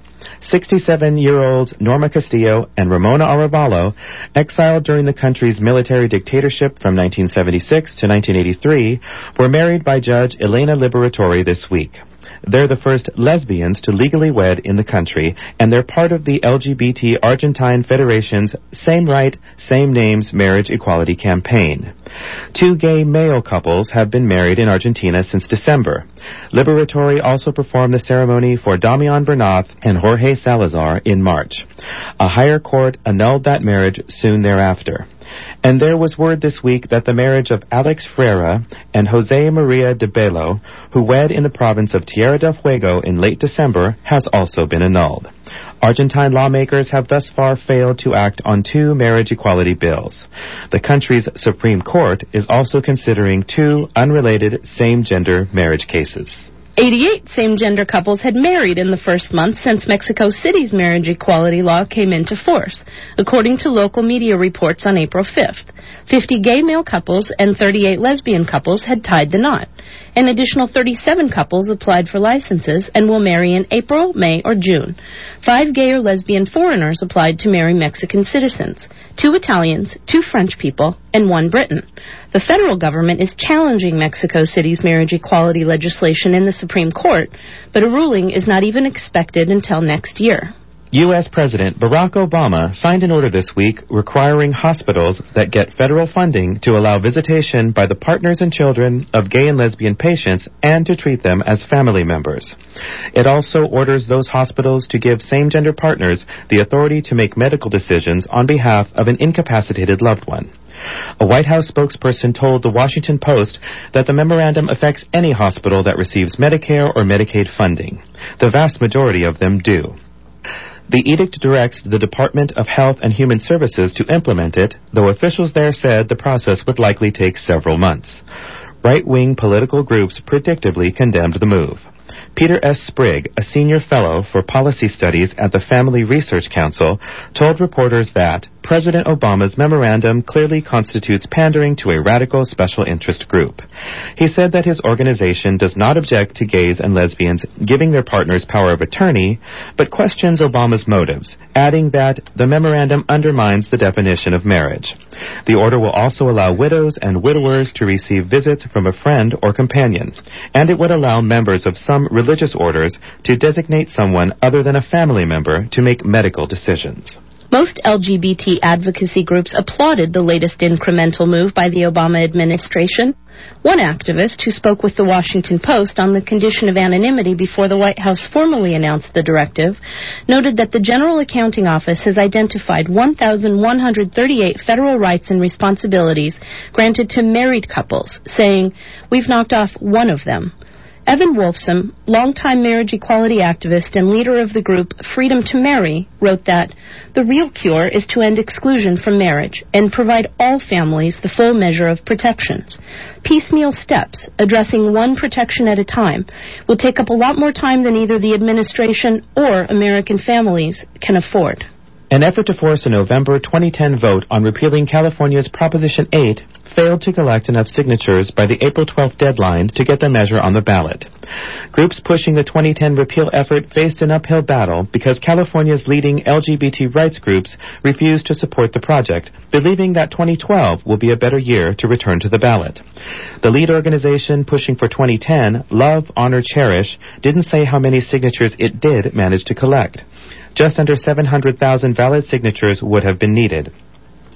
67-year-olds Norma Castillo and Ramona Arevalo, exiled during the country's military dictatorship from 1976 to 1983, were married by Judge Elena Liberatori this week. They're the first lesbians to legally wed in the country, and they're part of the LGBT Argentine Federation's Same Right, Same Names marriage equality campaign. 2 gay male couples have been married in Argentina since December. Liberatori also performed the ceremony for Damian Bernath and Jorge Salazar in March. A higher court annulled that marriage soon thereafter. And there was word this week that the marriage of Alex Freire and Jose Maria de Bello, who wed in the province of Tierra del Fuego in late December, has also been annulled. Argentine lawmakers have thus far failed to act on 2 marriage equality bills. The country's Supreme Court is also considering 2 unrelated same-gender marriage cases. 88 same-gender couples had married in the first month since Mexico City's marriage equality law came into force, according to local media reports on April 5th. 50 gay male couples and 38 lesbian couples had tied the knot. An additional 37 couples applied for licenses and will marry in April, May, or June. 5 gay or lesbian foreigners applied to marry Mexican citizens, 2 Italians, 2 French people, and 1 Briton. The federal government is challenging Mexico City's marriage equality legislation in the Supreme Court, but a ruling is not even expected until next year. U.S. President Barack Obama signed an order this week requiring hospitals that get federal funding to allow visitation by the partners and children of gay and lesbian patients and to treat them as family members. It also orders those hospitals to give same-gender partners the authority to make medical decisions on behalf of an incapacitated loved one. A White House spokesperson told the Washington Post that the memorandum affects any hospital that receives Medicare or Medicaid funding. The vast majority of them do. The edict directs the Department of Health and Human Services to implement it, though officials there said the process would likely take several months. Right-wing political groups predictably condemned the move. Peter S. Sprigg, a senior fellow for policy studies at the Family Research Council, told reporters that President Obama's memorandum clearly constitutes pandering to a radical special interest group. He said that his organization does not object to gays and lesbians giving their partners power of attorney, but questions Obama's motives, adding that the memorandum undermines the definition of marriage. The order will also allow widows and widowers to receive visits from a friend or companion, and it would allow members of some religious orders to designate someone other than a family member to make medical decisions. Most LGBT advocacy groups applauded the latest incremental move by the Obama administration. One activist who spoke with the Washington Post on the condition of anonymity before the White House formally announced the directive noted that the General Accounting Office has identified 1,138 federal rights and responsibilities granted to married couples, saying, "We've knocked off one of them." Evan Wolfson, longtime marriage equality activist and leader of the group Freedom to Marry, wrote that the real cure is to end exclusion from marriage and provide all families the full measure of protections. Piecemeal steps, addressing one protection at a time, will take up a lot more time than either the administration or American families can afford. An effort to force a November 2010 vote on repealing California's Proposition 8 failed to collect enough signatures by the April 12th deadline to get the measure on the ballot. Groups pushing the 2010 repeal effort faced an uphill battle because California's leading LGBT rights groups refused to support the project, believing that 2012 will be a better year to return to the ballot. The lead organization pushing for 2010, Love, Honor, Cherish, didn't say how many signatures it did manage to collect. Just under 700,000 valid signatures would have been needed.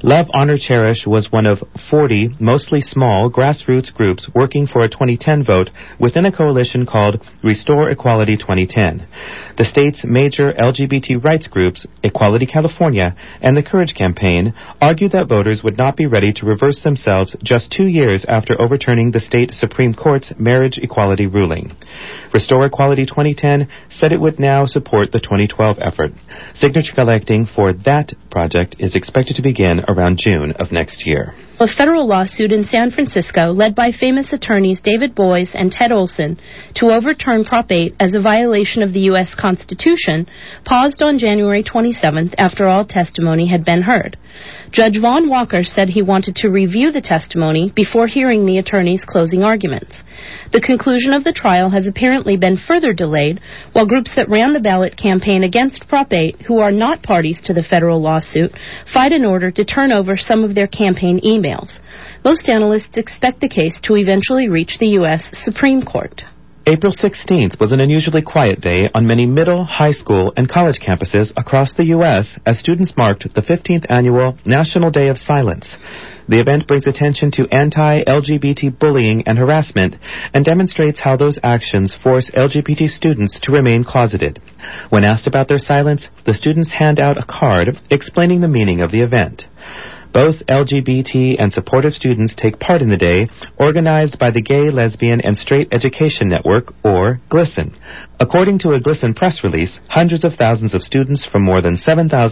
Love, Honor, Cherish was one of 40 mostly small grassroots groups working for a 2010 vote within a coalition called Restore Equality 2010. The state's major LGBT rights groups, Equality California and the Courage Campaign, argued that voters would not be ready to reverse themselves just 2 years after overturning the state Supreme Court's marriage equality ruling. Restore Equality 2010 said it would now support the 2012 effort. Signature collecting for that project is expected to begin around June of next year. A federal lawsuit in San Francisco, led by famous attorneys David Boies and Ted Olson, to overturn Prop 8 as a violation of the U.S. Constitution, paused on January 27th after all testimony had been heard. Judge Vaughn Walker said he wanted to review the testimony before hearing the attorneys' closing arguments. The conclusion of the trial has apparently been further delayed, while groups that ran the ballot campaign against Prop 8, who are not parties to the federal lawsuit, fight in order to turn over some of their campaign emails. Most analysts expect the case to eventually reach the U.S. Supreme Court. April 16th was an unusually quiet day on many middle, high school, and college campuses across the U.S. as students marked the 15th annual National Day of Silence. The event brings attention to anti-LGBT bullying and harassment and demonstrates how those actions force LGBT students to remain closeted. When asked about their silence, the students hand out a card explaining the meaning of the event. Both LGBT and supportive students take part in the day, organized by the Gay, Lesbian, and Straight Education Network, or GLSEN. According to a GLSEN press release, hundreds of thousands of students from more than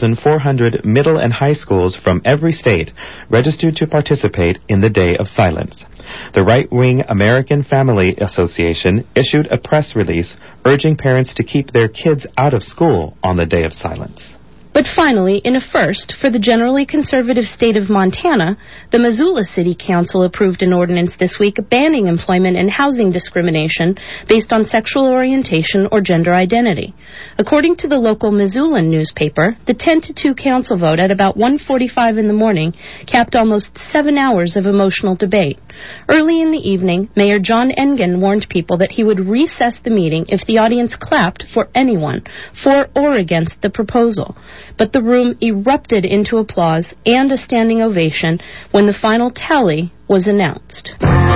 7,400 middle and high schools from every state registered to participate in the Day of Silence. The right-wing American Family Association issued a press release urging parents to keep their kids out of school on the Day of Silence. But finally, in a first for the generally conservative state of Montana, the Missoula City Council approved an ordinance this week banning employment and housing discrimination based on sexual orientation or gender identity. According to the local Missoulan newspaper, the 10-2 council vote at about 1:45 in the morning capped almost 7 hours of emotional debate. Early in the evening, Mayor John Engen warned people that he would recess the meeting if the audience clapped for anyone, for or against the proposal. But the room erupted into applause and a standing ovation when the final tally was announced.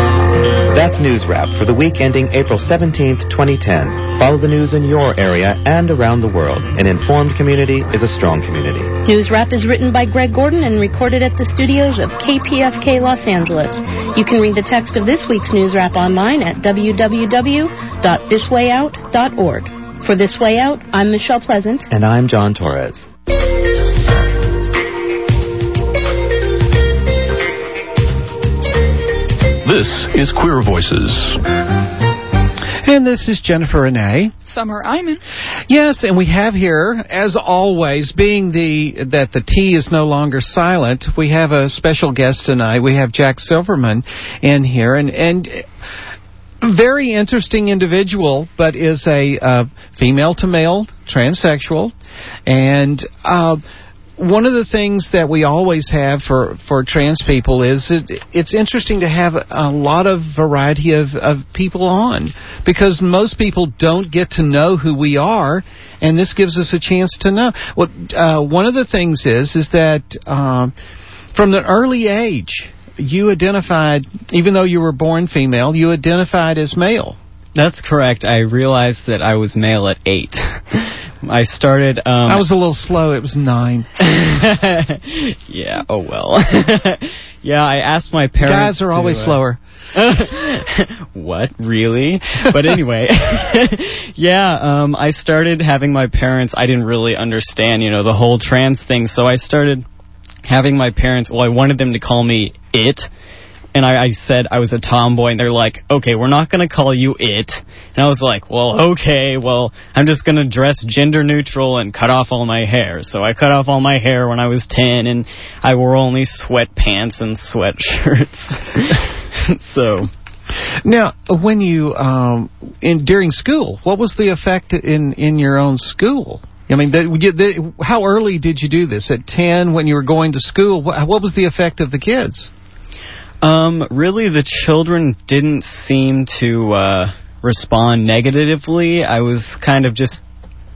That's News Wrap for the week ending April 17th, 2010. Follow the news in your area and around the world. An informed community is a strong community. News Wrap is written by Greg Gordon and recorded at the studios of KPFK Los Angeles. You can read the text of this week's News Wrap online at www.thiswayout.org. For This Way Out, I'm Michelle Pleasant. And I'm John Torres. This is Queer Voices. And this is Jennifer Renee. Summer Iman. Yes, and we have here, as always, being that the T is no longer silent, we have a special guest tonight. We have Jack Silverman in here, and very interesting individual, but is a female-to-male transsexual. And one of the things that we always have for trans people is it's interesting to have a lot of variety of people on, because most people don't get to know who we are, and this gives us a chance to know. Well, one of the things is that from an early age, you identified, even though you were born female, you identified as male. That's correct. I realized that I was male at 8. I started... I was a little slow. It was 9. Yeah, oh well. Yeah, I asked my parents... Guys are always slower. What? Really? But anyway, yeah, I started having my parents... I didn't really understand, the whole trans thing, so I started having my parents... Well, I wanted them to call me it. And I said I was a tomboy, and they're like, okay, we're not going to call you it. And I was like, well, okay, I'm just going to dress gender neutral and cut off all my hair. So I cut off all my hair when I was 10, and I wore only sweatpants and sweatshirts. So... Now, when you, during school, what was the effect in your own school? I mean, how early did you do this? At 10, when you were going to school, what was the effect of the kids? Really, the children didn't seem to respond negatively. I was kind of just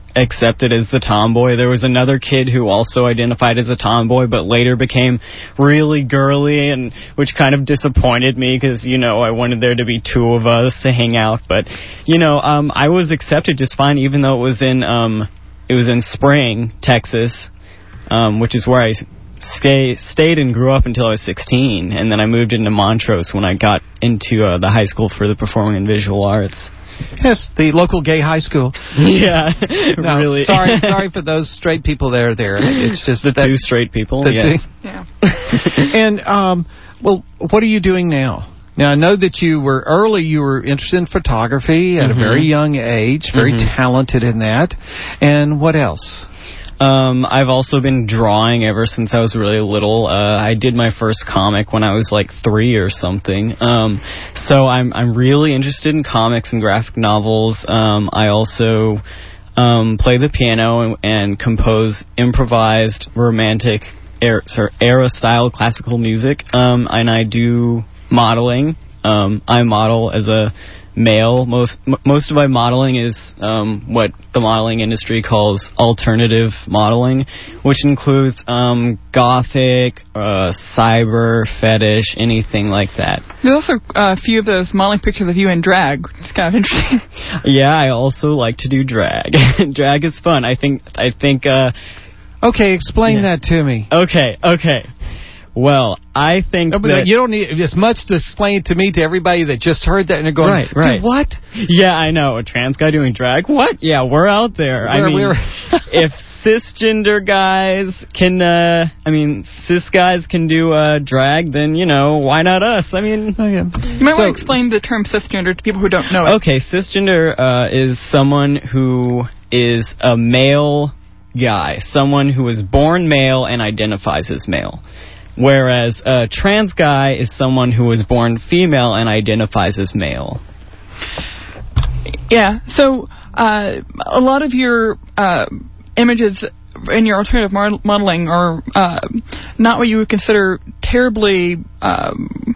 accepted as the tomboy. There was another kid who also identified as a tomboy, but later became really girly, and which kind of disappointed me because, you know, I wanted there to be two of us to hang out. But, you know, I was accepted just fine, even though it was in Spring, Texas, which is where I stayed and grew up until I was 16, and then I moved into Montrose when I got into the high school for the performing and visual arts. Yes, the local gay high school. Yeah, no, really. Sorry for those straight people there. It's just the two straight people. Yes. Yeah. And well, what are you doing now? Now, I know that you were interested in photography at a very young age, very talented in that. And what else? I've also been drawing ever since I was really little. I did my first comic when I was like 3 or something. So I'm really interested in comics and graphic novels. I also play the piano and compose improvised romantic era-style classical music. And I do modeling. I model as a male. Most of my modeling is what the modeling industry calls alternative modeling, which includes gothic, cyber, fetish, anything like that. There's also a few of those modeling pictures of you in drag. It's kind of interesting. Yeah, I also like to do drag. Drag is fun. I think. Okay, explain that to me. Okay. Well, I think that... You don't need as much to explain to me, to everybody that just heard that and they're going, right. What? Yeah, I know. A trans guy doing drag? What? Yeah, we're out there. If cisgender guys can, cis guys can do drag, then, you know, why not us? I mean... Oh, yeah. You might want to explain the term cisgender to people who don't know it. Okay, cisgender is someone who is a male guy, someone who was born male and identifies as male. Whereas a trans guy is someone who was born female and identifies as male. Yeah, so a lot of your images in your alternative modeling are not what you would consider terribly not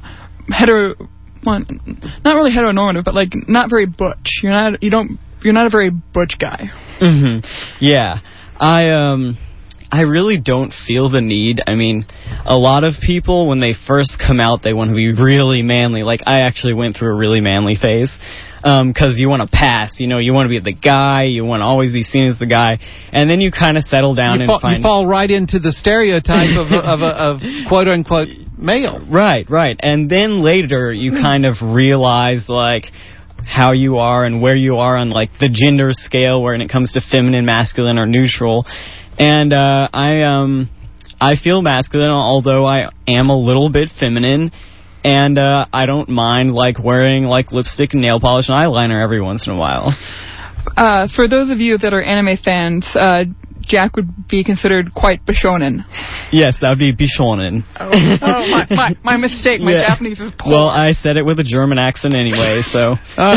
really heteronormative, but like not very butch. You're not a very butch guy. Yeah, I really don't feel the need. I mean, a lot of people, when they first come out, they want to be really manly. Like, I actually went through a really manly phase. Because you want to pass, you know, you want to be the guy, you want to always be seen as the guy, and then you kind of settle down and find... You fall right into the stereotype of quote-unquote male. Right. And then later, you kind of realize, like, how you are and where you are on, like, the gender scale when it comes to feminine, masculine, or neutral. And I feel masculine, although I am a little bit feminine, and I don't mind like wearing like lipstick and nail polish and eyeliner every once in a while. For those of you that are anime fans, Jack would be considered quite bishonen. Yes, that would be bishonen. Oh, my mistake. My Japanese is poor. Well, I said it with a German accent anyway, so...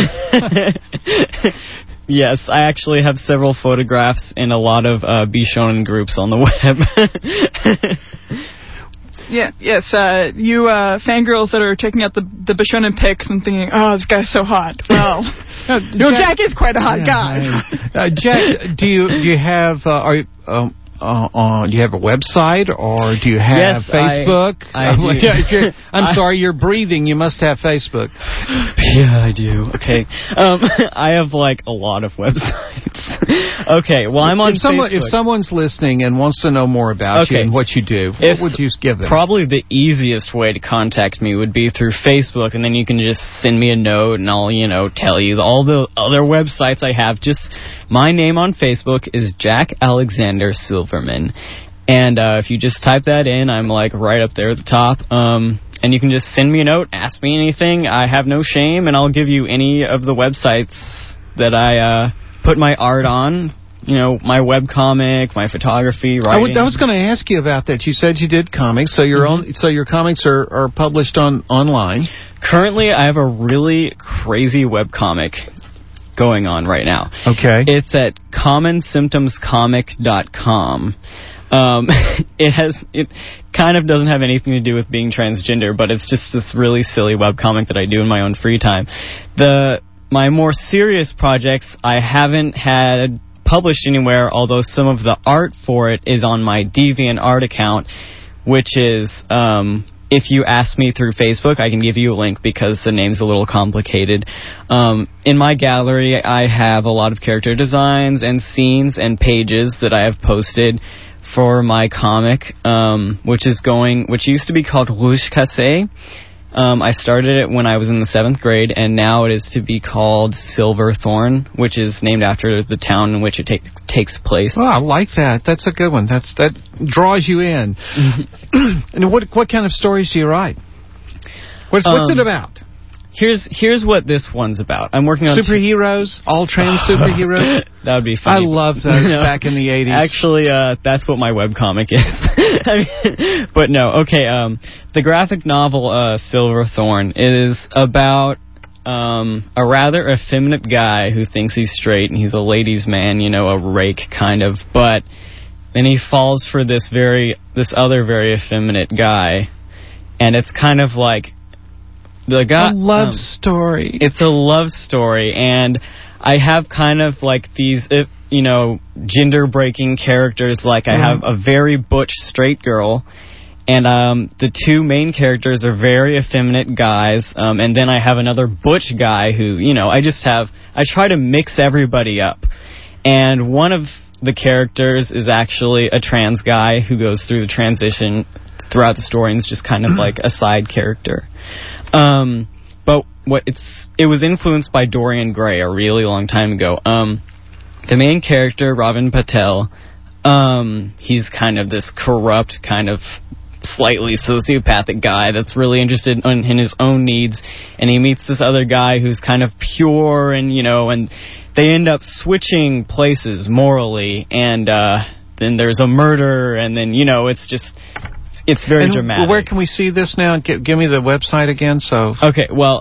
Yes, I actually have several photographs in a lot of bishonen groups on the web. Yes, you fangirls that are checking out the bishonen pics and thinking, oh, this guy's so hot. Well, Jack is quite a hot guy. Jack, do you have do you have a website or do you have Facebook? I do. I'm sorry, you're breathing. You must have Facebook. Yeah, I do. Okay. I have like a lot of websites. Okay, well, I'm on Facebook. If someone's listening and wants to know more about you and what you do, what would you give them? Probably the easiest way to contact me would be through Facebook, and then you can just send me a note and I'll, tell you all the other websites I have. Just my name on Facebook is Jack Alexander Silverman. And if you just type that in, I'm like right up there at the top. And you can just send me a note, ask me anything. I have no shame, and I'll give you any of the websites that I put my art on. My webcomic, my photography, writing. I was going to ask you about that. You said you did comics, so your comics are published online. Currently, I have a really crazy webcomic going on right now. Okay. It's at commonsymptomscomic.com. It kind of doesn't have anything to do with being transgender, but it's just this really silly webcomic that I do in my own free time. My more serious projects, I haven't had published anywhere, although some of the art for it is on my DeviantArt account, which is, if you ask me through Facebook, I can give you a link because the name's a little complicated. In my gallery, I have a lot of character designs and scenes and pages that I have posted for my comic, which used to be called Rouge Cassé. I started it when I was in the 7th grade, and now it is to be called Silverthorn, which is named after the town in which it takes place. Oh, I like that. That's a good one. That draws you in. And what kind of stories do you write? What's it about? Here's what this one's about. I'm working on superheroes, all trans superheroes. That would be funny. I loved those back in the 80s. Actually, that's what my webcomic is. But no, okay. The graphic novel Silverthorn is about a rather effeminate guy who thinks he's straight and he's a ladies' man, a rake kind of. But then he falls for this other very effeminate guy, and it's kind of like. A love story. It's a love story, and I have kind of like these, gender-breaking characters. Like I have a very butch straight girl, and the two main characters are very effeminate guys, and then I have another butch guy who, I try to mix everybody up, and one of the characters is actually a trans guy who goes through the transition throughout the story and is just kind of like a side character. But it was influenced by Dorian Gray a really long time ago. The main character, Ravin Patel, he's kind of this corrupt, kind of slightly sociopathic guy that's really interested in his own needs, and he meets this other guy who's kind of pure, and they end up switching places morally, and then there's a murder, and then it's very dramatic. Where can we see this now? Give me the website again. Okay, well,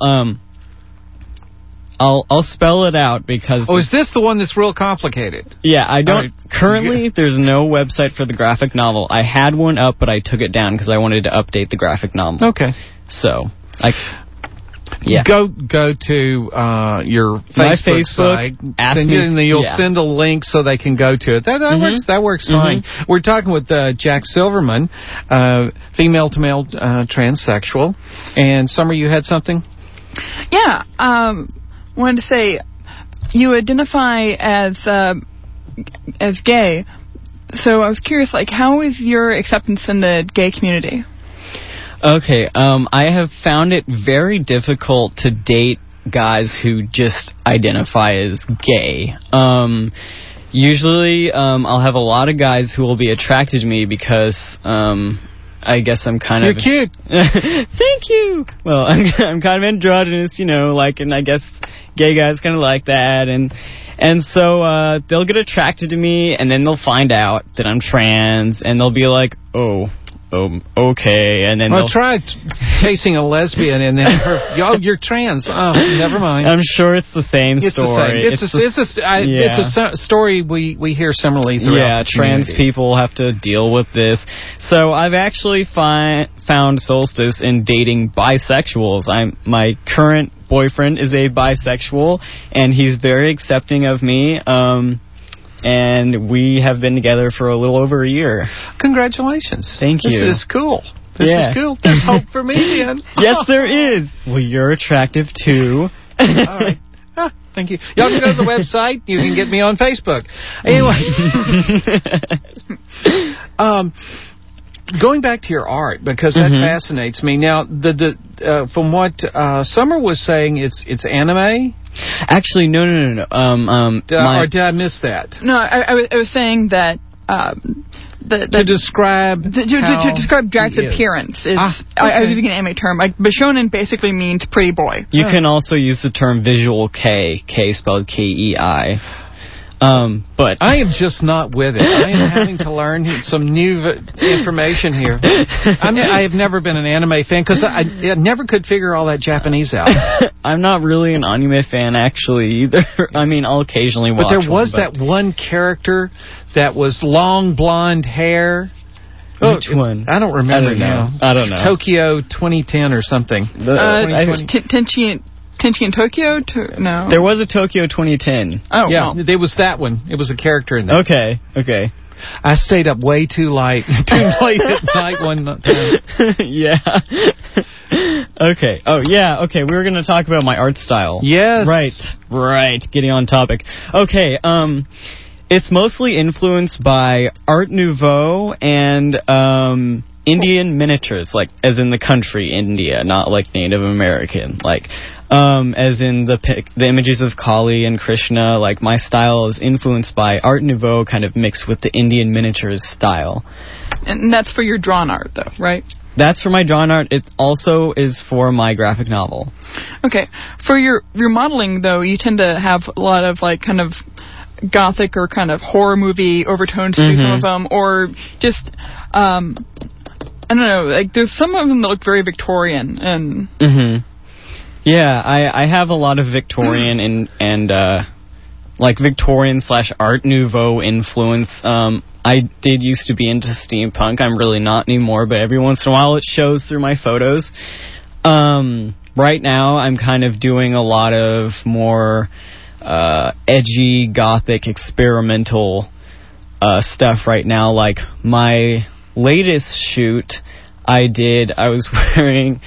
I'll spell it out because. Oh, is this the one that's real complicated? Yeah, I don't. Currently, there's no website for the graphic novel. I had one up, but I took it down because I wanted to update the graphic novel. Okay. So, yeah. Go to your Facebook site, and you'll send a link so they can go to it. That works fine. We're talking with Jack Silverman, female to male transsexual. And Summer, you had something? Yeah, wanted to say you identify as gay. So I was curious, how is your acceptance in the gay community? Okay, I have found it very difficult to date guys who just identify as gay. Usually, I'll have a lot of guys who will be attracted to me because, I guess I'm kind of... You're cute! Thank you! Well, I'm kind of androgynous, and I guess gay guys kind of like that, and so, they'll get attracted to me, and then they'll find out that I'm trans, and they'll be like, oh, okay, and then try chasing a lesbian and then you're trans. Oh, never mind. I'm sure it's the same story. It's a story we hear similarly throughout the trans community. People have to deal with this. So I've actually found solstice in dating bisexuals. My current boyfriend is a bisexual, and he's very accepting of me. And we have been together for a little over a year. Congratulations. Thank you. This is cool. This is cool. There's hope for me, then. Yes, there is. Well, you're attractive, too. All right. Thank you. Y'all can go to the website. You can get me on Facebook. Anyway. Going back to your art, because that fascinates me. Now, from what Summer was saying, it's anime? Actually, no. Or did I miss that? No, I was saying that to describe to describe Jack's appearance is I was using an anime term. Bishonen basically means pretty boy. You can also use the term visual kei spelled Kei. But I am just not with it. I am having to learn some new information here. I have never been an anime fan because I never could figure all that Japanese out. I'm not really an anime fan actually either. I mean, I'll occasionally watch. But there was that one character that was long blonde hair. Which one? I don't remember now. I don't know. Tokyo 2010 or something. Tenchi Tenchi in Tokyo? No. There was a Tokyo 2010. Oh, yeah, well. there was that one. It was a character in there. Okay. I stayed up way too late at night one time. Yeah. Okay. Oh, yeah. Okay, we were going to talk about my art style. Yes. Right. Getting on topic. Okay, it's mostly influenced by Art Nouveau and Indian miniatures, like as in the country India, not like Native American, like as in the images of Kali and Krishna. Like my style is influenced by Art Nouveau, kind of mixed with the Indian miniatures style. And that's for your drawn art, though, right? That's for my drawn art. It also is for my graphic novel. Okay. For your modeling, though, you tend to have a lot of like kind of gothic or kind of horror movie overtones to some of them, or just I don't know, like there's some of them that look very Victorian and yeah, I have a lot of Victorian and like Victorian / Art Nouveau influence. I did used to be into steampunk. I'm really not anymore, but every once in a while it shows through my photos. Right now I'm kind of doing a lot of more edgy, gothic, experimental stuff right now. Like my latest shoot I was wearing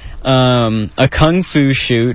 a kung fu suit.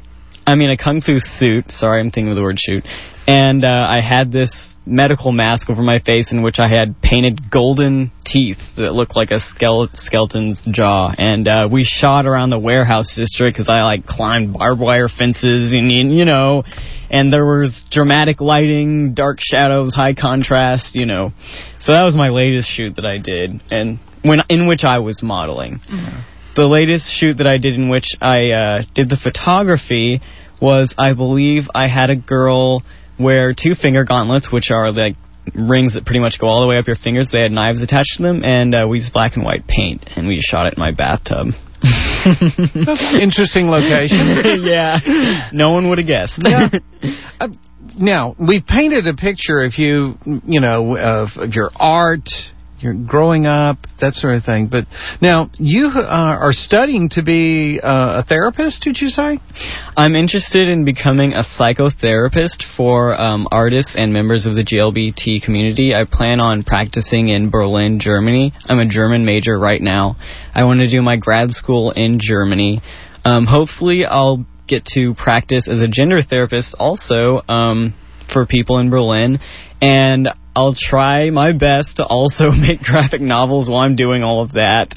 Sorry, I'm thinking of the word shoot. And I had this medical mask over my face in which I had painted golden teeth that looked like a skeleton's jaw. And we shot around the warehouse district because I like climbed barbed wire fences and and there was dramatic lighting, dark shadows, high contrast, So that was my latest shoot that I did, and in which I was modeling. The latest shoot that I did in which I did the photography was, I believe, I had a girl wear 2 finger gauntlets, which are like rings that pretty much go all the way up your fingers. They had knives attached to them, and we used black and white paint, and we shot it in my bathtub. That's an interesting location. Yeah, no one would have guessed. Yeah. Now, we've painted a picture of you, of your art, your growing up, that sort of thing. But now, you are studying to be a therapist, did you say? I'm interested in becoming a psychotherapist for artists and members of the GLBT community. I plan on practicing in Berlin, Germany. I'm a German major right now. I want to do my grad school in Germany. Hopefully, I'll get to practice as a gender therapist also for people in Berlin. And I'll try my best to also make graphic novels while I'm doing all of that.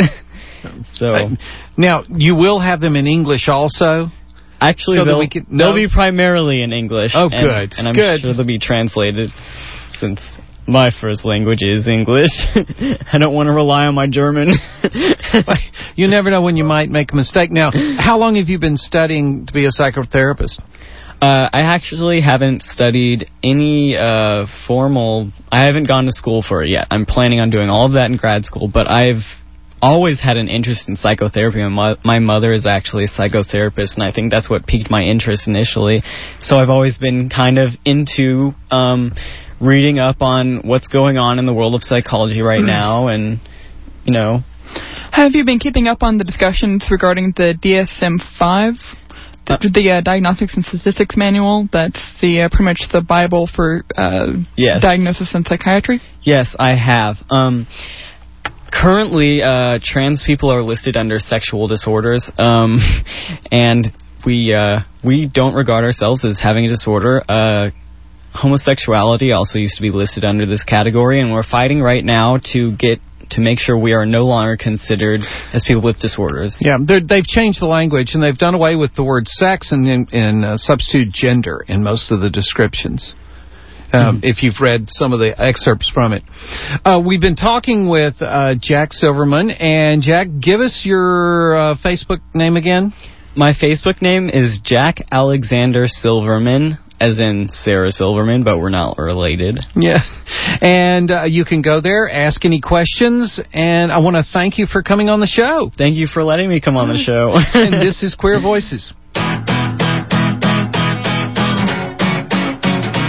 Now, you will have them in English also? Actually, they'll be primarily in English. Oh, good. And I'm sure they'll be translated, since my first language is English. I don't want to rely on my German. You never know when you might make a mistake. Now, how long have you been studying to be a psychotherapist? I actually haven't studied any formal... I haven't gone to school for it yet. I'm planning on doing all of that in grad school, but I've always had an interest in psychotherapy. My mother is actually a psychotherapist, and I think that's what piqued my interest initially. So I've always been kind of into reading up on what's going on in the world of psychology right now, and, Have you been keeping up on the discussions regarding the DSM-5? The Diagnostics and Statistics Manual, that's pretty much the Bible for diagnosis and psychiatry? Yes, I have. Currently, trans people are listed under sexual disorders, and we don't regard ourselves as having a disorder. Homosexuality also used to be listed under this category, and we're fighting right now to make sure we are no longer considered as people with disorders. Yeah, they've changed the language, and they've done away with the word sex and substitute gender in most of the descriptions, if you've read some of the excerpts from it. We've been talking with Jack Silverman, and Jack, give us your Facebook name again. My Facebook name is Jack Alexander Silverman, as in Sarah Silverman, but we're not related. Yeah. And you can go there, ask any questions, and I want to thank you for coming on the show. Thank you for letting me come on the show. And this is Queer Voices. Find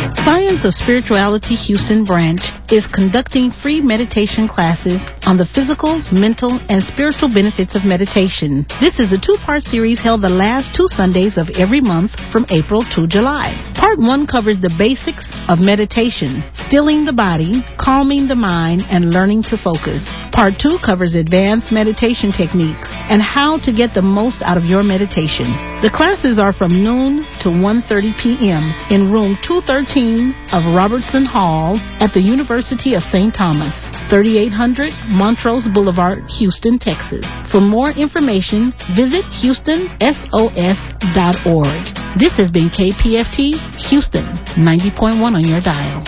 Champions of Spirituality Houston branch is conducting free meditation classes on the physical, mental, and spiritual benefits of meditation. This is a 2-part series held the last 2 Sundays of every month from April to July. Part 1 covers the basics of meditation, stilling the body, calming the mind, and learning to focus. Part 2 covers advanced meditation techniques and how to get the most out of your meditation. The classes are from noon to 1:30 p.m. in room 213 of Robertson Hall at the University of St. Thomas, 3800 Montrose Boulevard, Houston, Texas. For more information, visit HoustonSOS.org. This has been KPFT Houston, 90.1 on your dial.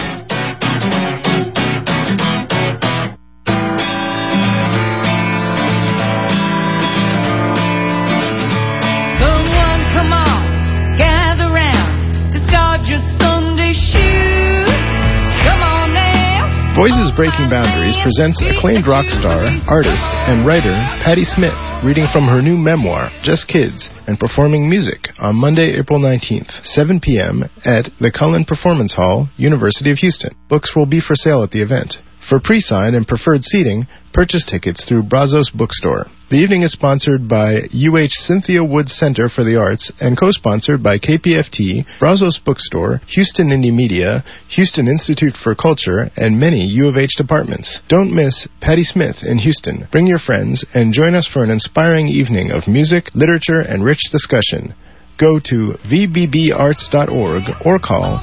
Voices Breaking Boundaries presents acclaimed rock star, artist, and writer Patti Smith reading from her new memoir, Just Kids, and performing music on Monday, April 19th, 7 p.m. at the Cullen Performance Hall, University of Houston. Books will be for sale at the event. For pre-sign and preferred seating, purchase tickets through Brazos Bookstore. The evening is sponsored by UH Cynthia Woods Center for the Arts and co-sponsored by KPFT, Brazos Bookstore, Houston Indie Media, Houston Institute for Culture, and many U of H departments. Don't miss Patti Smith in Houston. Bring your friends and join us for an inspiring evening of music, literature, and rich discussion. Go to vbbarts.org or call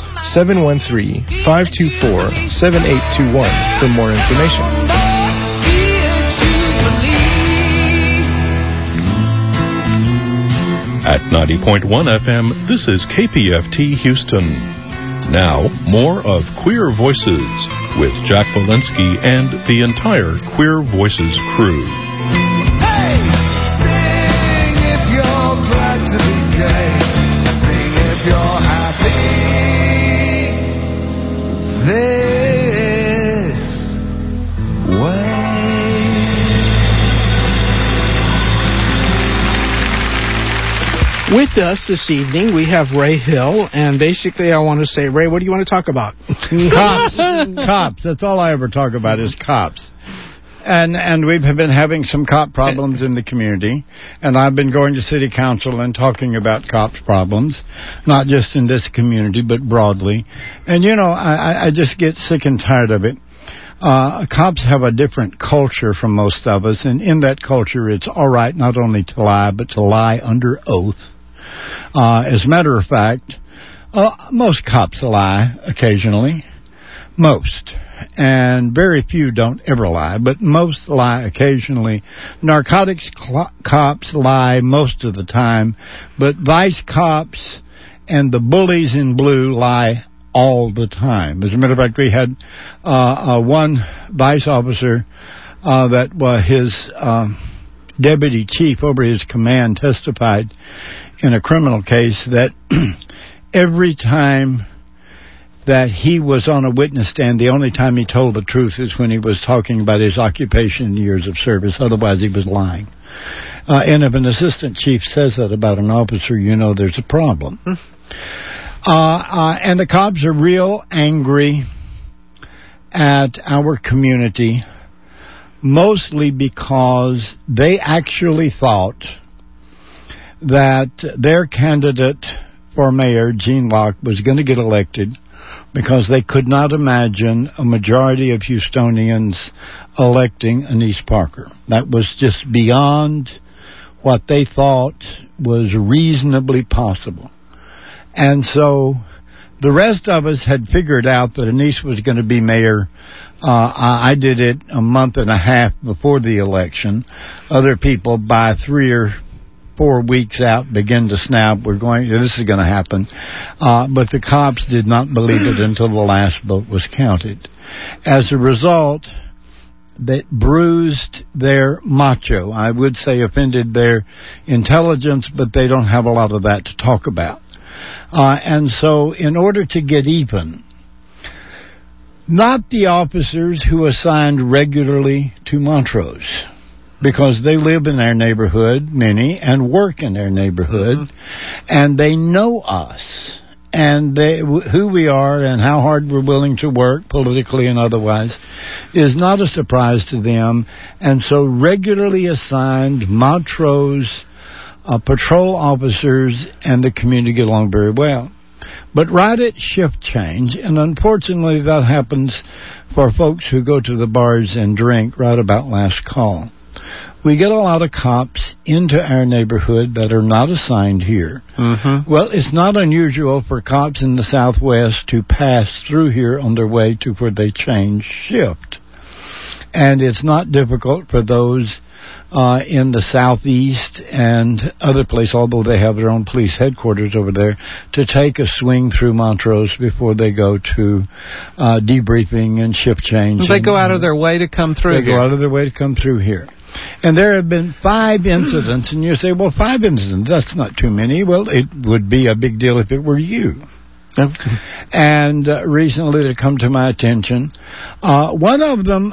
713-524-7821 for more information. At 90.1 FM, this is KPFT Houston. Now, more of Queer Voices with Jack Walensky and the entire Queer Voices crew. Hey, sing if you're glad to be gay. Just sing if you're happy. This way. With us this evening, we have Ray Hill, and basically I want to say, Ray, what do you want to talk about? Cops. Cops. That's all I ever talk about is cops. And we've been having some cop problems in the community, and I've been going to city council and talking about cops problems, not just in this community, but broadly. And, you know, I just get sick and tired of it. Cops have a different culture from most of us, and in that culture it's all right not only to lie, but to lie under oath. As a matter of fact, most cops lie occasionally. Most. And very few don't ever lie, but most lie occasionally. Narcotics cops lie most of the time, but vice cops and the bullies in blue lie all the time. As a matter of fact, we had one vice officer that his deputy chief over his command testified in a criminal case that every time that he was on a witness stand, the only time he told the truth is when he was talking about his occupation and years of service. Otherwise, he was lying. And if an assistant chief says that about an officer, you know there's a problem. And the cops are real angry at our community, mostly because they actually thought that their candidate for mayor, Gene Locke, was going to get elected because they could not imagine a majority of Houstonians electing Annise Parker. That was just beyond what they thought was reasonably possible. And so the rest of us had figured out that Annise was going to be mayor. I did it a month and a half before the election. Other people by 3 or 4 weeks out begin to snap. This is going to happen. But the cops did not believe it until the last vote was counted. As a result, that bruised their macho. I would say offended their intelligence, but they don't have a lot of that to talk about. And so in order to get even, not the officers who assigned regularly to Montrose, because they live in their neighborhood, many, and work in their neighborhood, and they know us. who we are and how hard we're willing to work, politically and otherwise, is not a surprise to them. And so regularly assigned Montrose patrol officers and the community get along very well. But right at shift change, and unfortunately that happens for folks who go to the bars and drink right about last call, we get a lot of cops into our neighborhood that are not assigned here. Mm-hmm. Well, it's not unusual for cops in the Southwest to pass through here on their way to where they change shift. And it's not difficult for those in the Southeast and other places, although they have their own police headquarters over there, to take a swing through Montrose before they go to debriefing and shift change. They go out of their way to come through here. They go out of their way to come through here. And there have been 5 incidents, and you say, well, 5 incidents, that's not too many. Well, it would be a big deal if it were you. Okay. And recently they come to my attention. One of them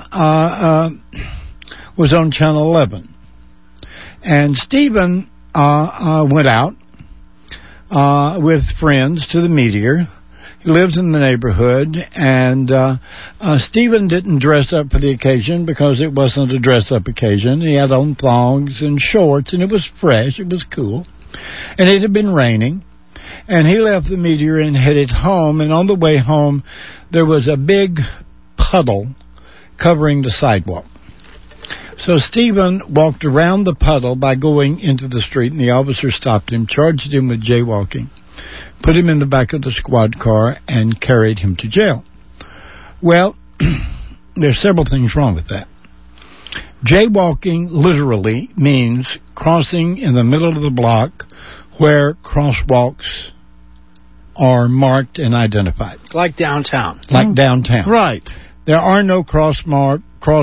was on Channel 11. And Stephen went out with friends to the Meteor. He lives in the neighborhood, and Stephen didn't dress up for the occasion because it wasn't a dress-up occasion. He had on thongs and shorts, and it was fresh. It was cool. And it had been raining. And he left the Meteor and headed home, and on the way home, there was a big puddle covering the sidewalk. So Stephen walked around the puddle by going into the street, and the officer stopped him, charged him with jaywalking, put him in the back of the squad car, and carried him to jail. Well, there's several things wrong with that. Jaywalking literally means crossing in the middle of the block where crosswalks are marked and identified. Like downtown. Like downtown. Right. There are no crosswalks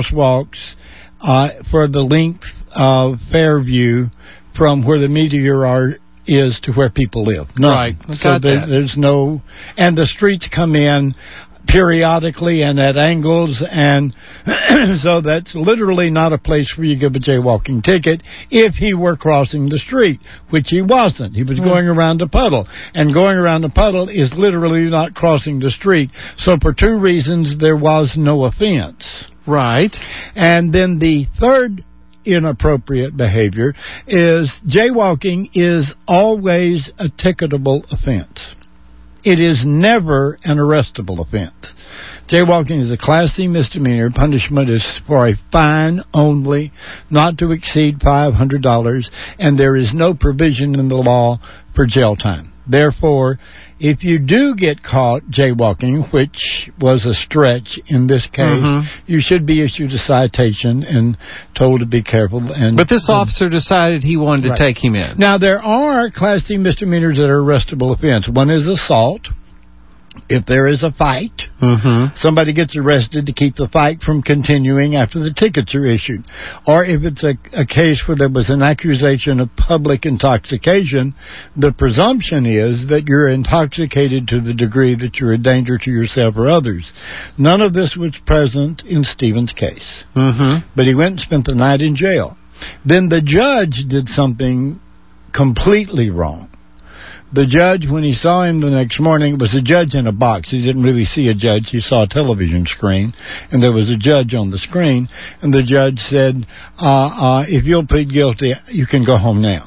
for the length of Fairview from where the Meteor is to where people live. None. Right. So there's no... And the streets come in periodically and at angles, and so that's literally not a place where you give a jaywalking ticket if he were crossing the street, which he wasn't. He was going around a puddle, and going around a puddle is literally not crossing the street. So for 2 reasons, there was no offense. Right. And then the third inappropriate behavior is jaywalking is always a ticketable offense. It is never an arrestable offense. Jaywalking is a Class C misdemeanor. Punishment is for a fine only, not to exceed $500, and there is no provision in the law for jail time. Therefore, if you do get caught jaywalking, which was a stretch in this case, you should be issued a citation and told to be careful. But this officer decided he wanted to take him in. Now, there are Class C misdemeanors that are arrestable offense. One is assault. If there is a fight, somebody gets arrested to keep the fight from continuing after the tickets are issued. Or if it's a case where there was an accusation of public intoxication, the presumption is that you're intoxicated to the degree that you're a danger to yourself or others. None of this was present in Stephen's case. But he went and spent the night in jail. Then the judge did something completely wrong. The judge, when he saw him the next morning, was a judge in a box. He didn't really see a judge. He saw a television screen, and there was a judge on the screen. And the judge said, if you'll plead guilty, you can go home now.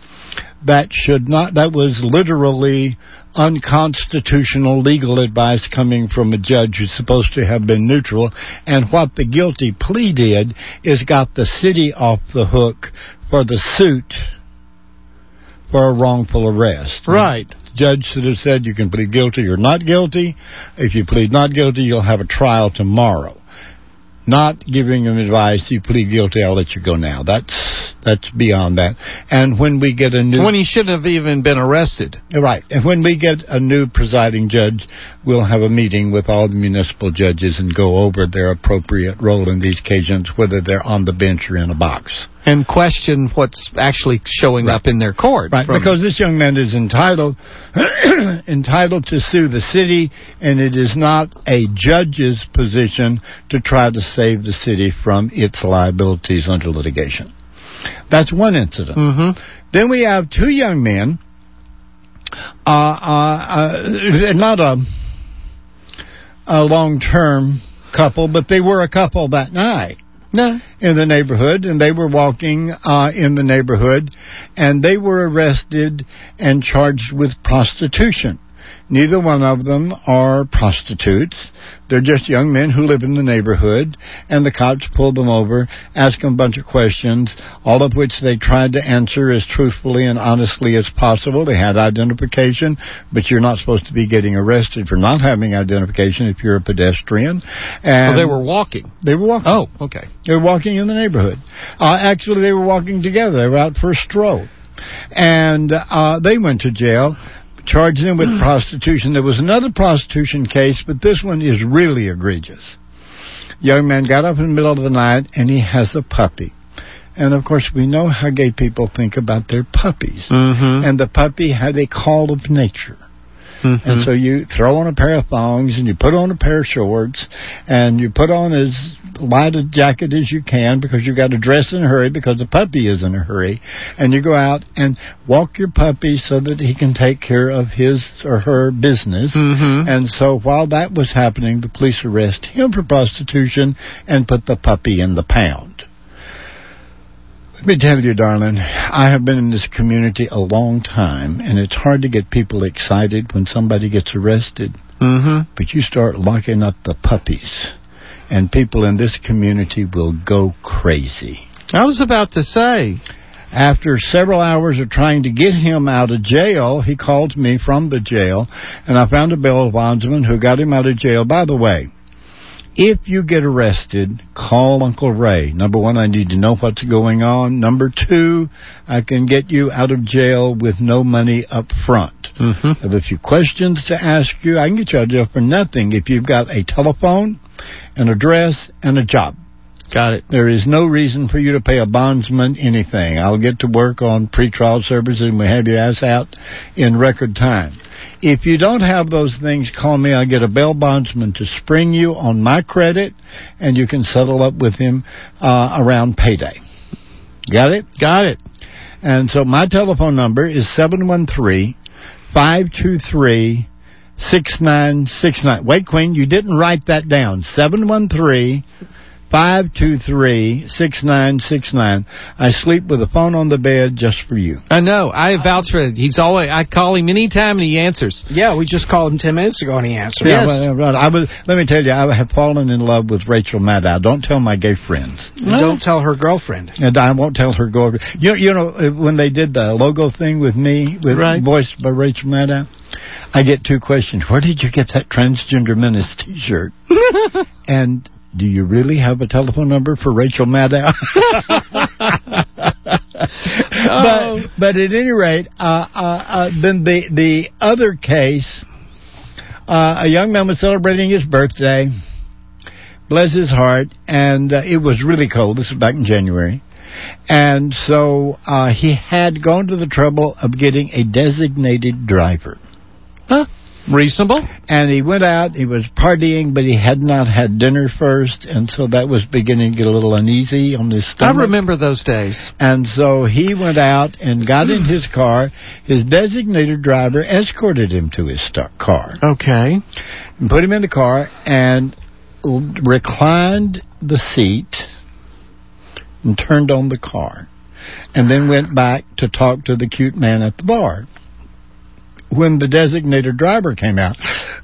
That was literally unconstitutional legal advice coming from a judge who's supposed to have been neutral. And what the guilty plea did is got the city off the hook for the suit for a wrongful arrest. Right. The judge should have said you can plead guilty or not guilty. If you plead not guilty, you'll have a trial tomorrow. Not giving him advice, you plead guilty, I'll let you go now. That's beyond that. And when we get when he shouldn't have even been arrested. Right. And when we get a new presiding judge, we'll have a meeting with all the municipal judges and go over their appropriate role in these occasions, whether they're on the bench or in a box. And question what's actually showing up in their court. Right, because this young man is entitled to sue the city, and it is not a judge's position to try to save the city from its liabilities under litigation. That's one incident. Then we have 2 young men not a long-term couple, but they were a couple that night. No. In the neighborhood, and they were walking in the neighborhood, and they were arrested and charged with prostitution. Neither one of them are prostitutes. They're just young men who live in the neighborhood, and the cops pulled them over, asked them a bunch of questions, all of which they tried to answer as truthfully and honestly as possible. They had identification, but you're not supposed to be getting arrested for not having identification if you're a pedestrian. And they were walking. They were walking. Oh, okay. They were walking in the neighborhood. Actually, they were walking together. They were out for a stroll. And they went to jail, charged them with prostitution. There was another prostitution case, but this one is really egregious. Young man got up in the middle of the night, and he has a puppy. And, of course, we know how gay people think about their puppies. Mm-hmm. And the puppy had a call of nature. Mm-hmm. And so you throw on a pair of thongs, and you put on a pair of shorts, and you put on as light a jacket as you can, because you've got to dress in a hurry, because the puppy is in a hurry, and you go out and walk your puppy so that he can take care of his or her business. Mm-hmm. And so while that was happening, the police arrest him for prostitution and put the puppy in the pound. Let me tell you, darling, I have been in this community a long time, and it's hard to get people excited when somebody gets arrested. Mm-hmm. But you start locking up the puppies, and people in this community will go crazy. I was about to say. After several hours of trying to get him out of jail, he called me from the jail, and I found a bail bondsman who got him out of jail. By the way, if you get arrested, call Uncle Ray. Number one, I need to know what's going on. Number two, I can get you out of jail with no money up front. Mm-hmm. I have a few questions to ask you. I can get you out of jail for nothing if you've got a telephone, an address, and a job. Got it. There is no reason for you to pay a bondsman anything. I'll get to work on pretrial services, and we'll have your ass out in record time. If you don't have those things, call me. I'll get a bail bondsman to spring you on my credit, and you can settle up with him around payday. Got it? Got it. And so my telephone number is 713-523-6969. Wait, Queen, you didn't write that down. 713-523-6969. I sleep with the phone on the bed just for you. I know. I vouch for it. He's always. I call him anytime and he answers. Yeah, we just called him 10 minutes ago and he answered. Yeah, yes. Let me tell you, I have fallen in love with Rachel Maddow. Don't tell my gay friends. No. Don't tell her girlfriend. And I won't tell her girlfriend. You know, when they did the logo thing with me, voiced by Rachel Maddow, I get two questions. Where did you get that transgender menace T-shirt? And do you really have a telephone number for Rachel Maddow? But at any rate, then the other case, a young man was celebrating his birthday, bless his heart, and it was really cold. This was back in January. And so he had gone to the trouble of getting a designated driver. Huh? Reasonable. And he went out, he was partying, but he had not had dinner first, and so that was beginning to get a little uneasy on his stomach. I remember those days. And so he went out and got in his car. His designated driver escorted him to his car. Okay. And put him in the car and reclined the seat and turned on the car. And then went back to talk to the cute man at the bar. When the designated driver came out,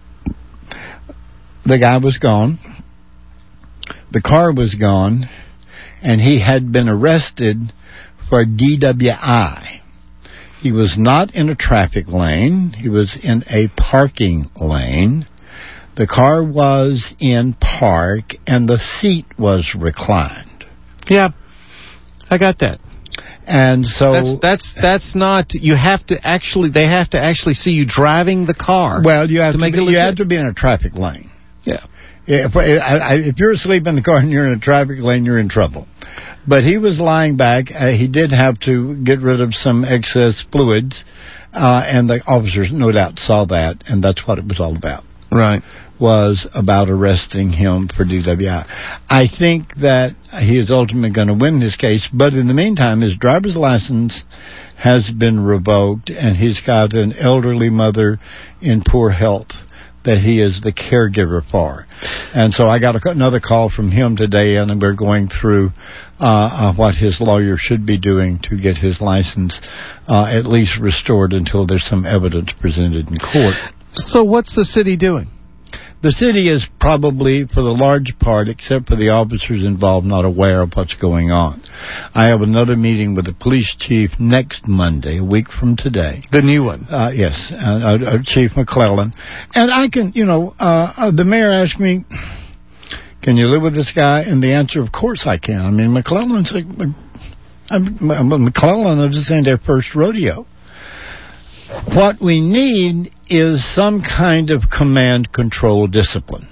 the guy was gone, the car was gone, and he had been arrested for DWI. He was not in a traffic lane. He was in a parking lane. The car was in park, and the seat was reclined. Yeah, I got that. And so that's not. You have to actually. They have to actually see you driving the car. Well, you have to make it you have to be in a traffic lane. Yeah. If you're asleep in the car and you're in a traffic lane, you're in trouble. But he was lying back. He did have to get rid of some excess fluids, and the officers no doubt saw that, and that's what it was all about. Right. Was about arresting him for DWI. I think that he is ultimately going to win this case, but in the meantime, his driver's license has been revoked, and he's got an elderly mother in poor health that he is the caregiver for. And so I got another call from him today, and we're going through what his lawyer should be doing to get his license at least restored until there's some evidence presented in court. So what's the city doing? The city is probably, for the large part, except for the officers involved, not aware of what's going on. I have another meeting with the police chief next Monday, a week from today. The new one? Yes, Chief McClellan. And I can, the mayor asked me, can you live with this guy? And the answer, of course I can. I mean, McClellan is in their first rodeo. What we need is some kind of command control discipline.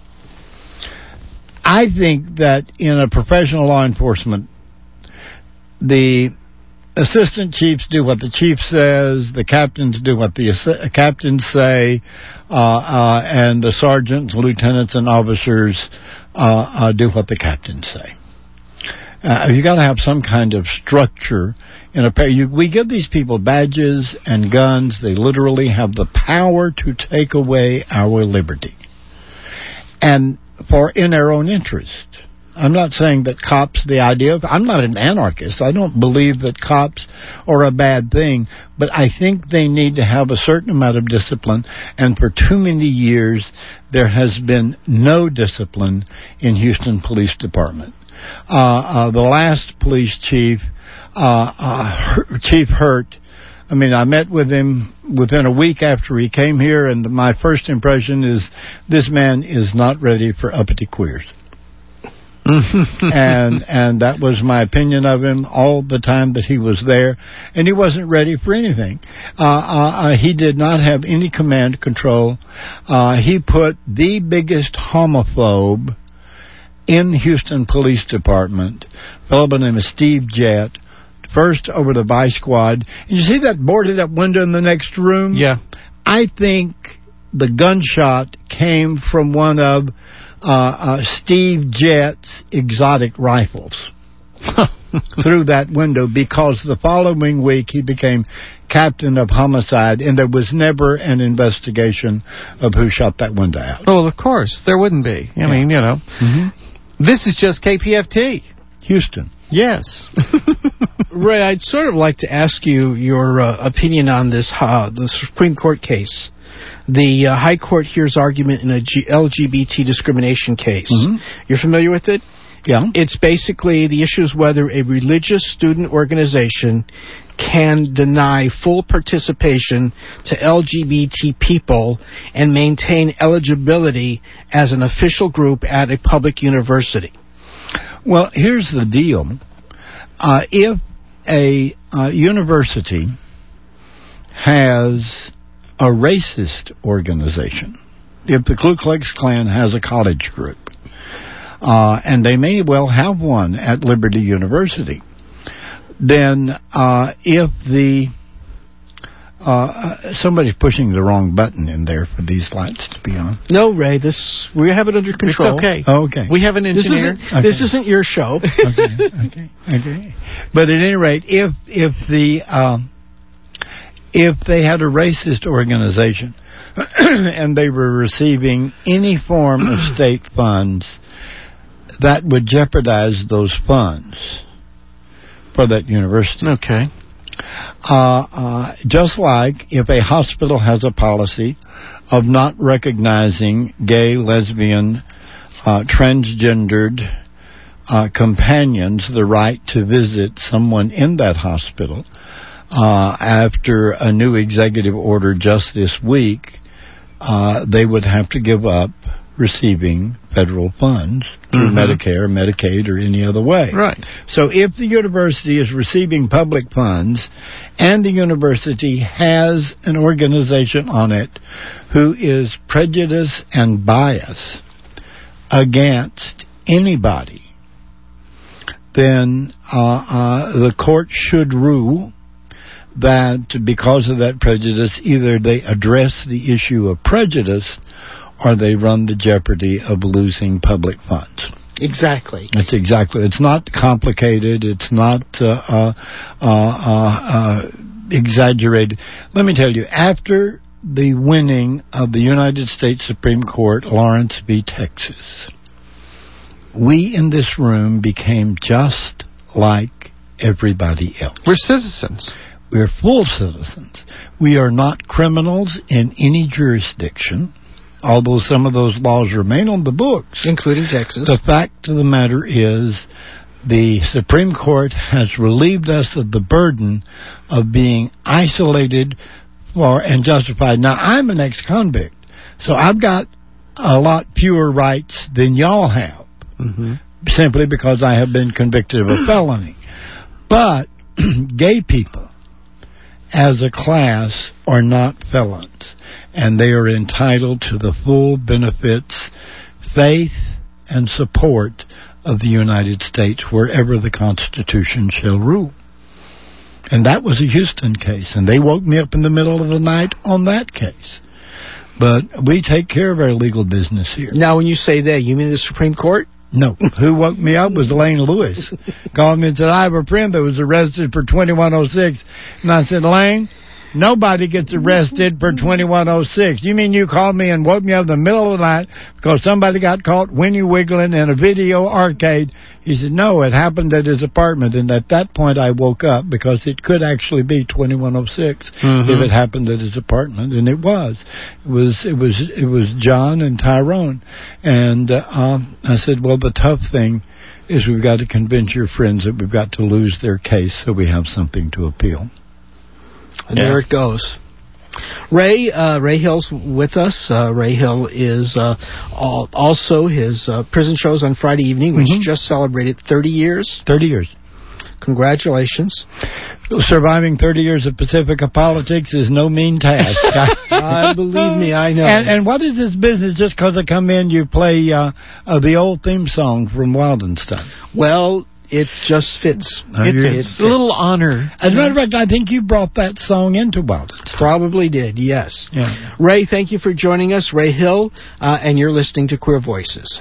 I think that in a professional law enforcement, the assistant chiefs do what the chief says, the captains do what the captains say, and the sergeants, lieutenants, and officers do what the captains say. You got to have some kind of structure in we give these people badges and guns. They literally have the power to take away our liberty, and in their own interest. I'm not saying that cops, I'm not an anarchist. I don't believe that cops are a bad thing, but I think they need to have a certain amount of discipline, and for too many years there has been no discipline in Houston Police Department. The last police chief, Chief Hurt, I met with him within a week after he came here, and my first impression is this man is not ready for uppity queers. and that was my opinion of him all the time that he was there, and he wasn't ready for anything. He did not have any command control. He put the biggest homophobe in the Houston Police Department, a fellow by the name of Steve Jett, first over the vice squad. And you see that boarded up window in the next room? Yeah. I think the gunshot came from one of Steve Jett's exotic rifles through that window, because the following week he became captain of homicide, and there was never an investigation of who shot that window out. Oh, well, of course. There wouldn't be. I mean, Mm-hmm. This is just KPFT. Houston. Yes. Ray, I'd sort of like to ask you your opinion on this, the Supreme Court case. The High Court hears argument in a LGBT discrimination case. Mm-hmm. You're familiar with it? Yeah. It's basically the issue is whether a religious student organization can deny full participation to LGBT people and maintain eligibility as an official group at a public university. Well, here's the deal. If a university has a racist organization, if the Ku Klux Klan has a college group, and they may well have one at Liberty University, then if the somebody's pushing the wrong button in there for these lights to be on. No, Ray, we have it under control. It's okay. Oh, okay. We have an engineer. This isn't your show. Okay. But at any rate, if they had a racist organization and they were receiving any form of state funds, that would jeopardize those funds for that university. Okay. Just like if a hospital has a policy of not recognizing gay, lesbian, transgendered companions the right to visit someone in that hospital, after a new executive order just this week, they would have to give up receiving federal funds through Medicare, Medicaid, or any other way. Right. So if the university is receiving public funds and the university has an organization on it who is prejudiced and biased against anybody, then the court should rule that because of that prejudice, either they address the issue of prejudice or they run the jeopardy of losing public funds. Exactly. It's not complicated. It's not exaggerated. Let me tell you, after the winning of the United States Supreme Court, Lawrence v. Texas, we in this room became just like everybody else. We're citizens. We're full citizens. We are not criminals in any jurisdiction, although some of those laws remain on the books. Including Texas. The fact of the matter is the Supreme Court has relieved us of the burden of being isolated and justified. Now, I'm an ex-convict, so I've got a lot fewer rights than y'all have, simply because I have been convicted of a felony. But gay people, as a class, are not felons, and they are entitled to the full benefits, faith, and support of the United States wherever the Constitution shall rule. And that was a Houston case, and they woke me up in the middle of the night on that case. But we take care of our legal business here. Now, when you say that, you mean the Supreme Court? No. Who woke me up was Lane Lewis. Called me and said, I have a friend that was arrested for 2106. And I said, Lane, nobody gets arrested for 2106. You mean you called me and woke me up in the middle of the night because somebody got caught Winnie Wiggling in a video arcade? He said, no, it happened at his apartment. And at that point I woke up because it could actually be 2106 if it happened at his apartment. And it was. It was John and Tyrone. And I said, well, the tough thing is we've got to convince your friends that we've got to lose their case so we have something to appeal. And there it goes. Ray Hill's with us. Ray Hill is also his prison shows on Friday evening, which just celebrated 30 years. 30 years. Congratulations. Surviving 30 years of Pacifica politics is no mean task. Believe me, I know. And what is this business? Just because I come in, you play the old theme song from Wildenstein? Well, it just fits. It's a little honor. As a matter of fact, I think you brought that song into Wildenstein. Probably did, yes. Yeah. Ray, thank you for joining us. Ray Hill, and you're listening to Queer Voices.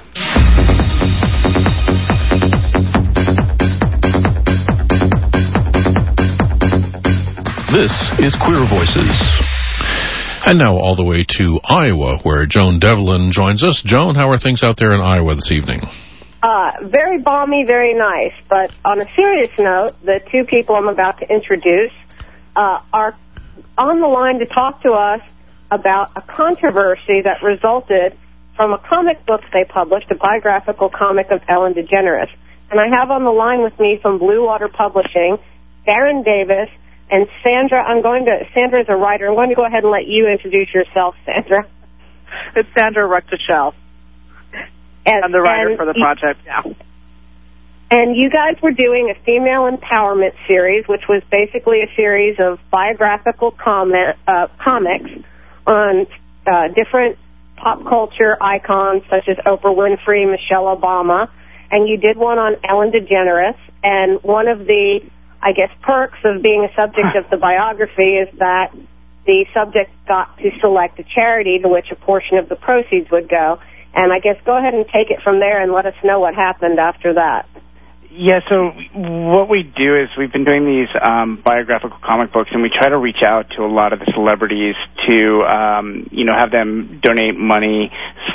This is Queer Voices. And now all the way to Iowa, where Joan Devlin joins us. Joan, how are things out there in Iowa this evening? Very balmy, very nice. But on a serious note, the two people I'm about to introduce are on the line to talk to us about a controversy that resulted from a comic book they published, a biographical comic of Ellen DeGeneres. And I have on the line with me from Blue Water Publishing, Darren Davis, and Sandra. Sandra's a writer. I'm going to go ahead and let you introduce yourself, Sandra. It's Sandra Ruckteschel. I'm the writer for the project now. And you guys were doing a female empowerment series, which was basically a series of biographical comics on different pop culture icons such as Oprah Winfrey, Michelle Obama. And you did one on Ellen DeGeneres. And one of the, I guess, perks of being a subject of the biography is that the subject got to select a charity to which a portion of the proceeds would go. And I guess go ahead and take it from there and let us know what happened after that. Yeah, so what we do is we've been doing these biographical comic books, and we try to reach out to a lot of the celebrities to, have them donate money /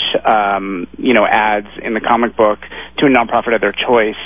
ads in the comic book to a nonprofit of their choice.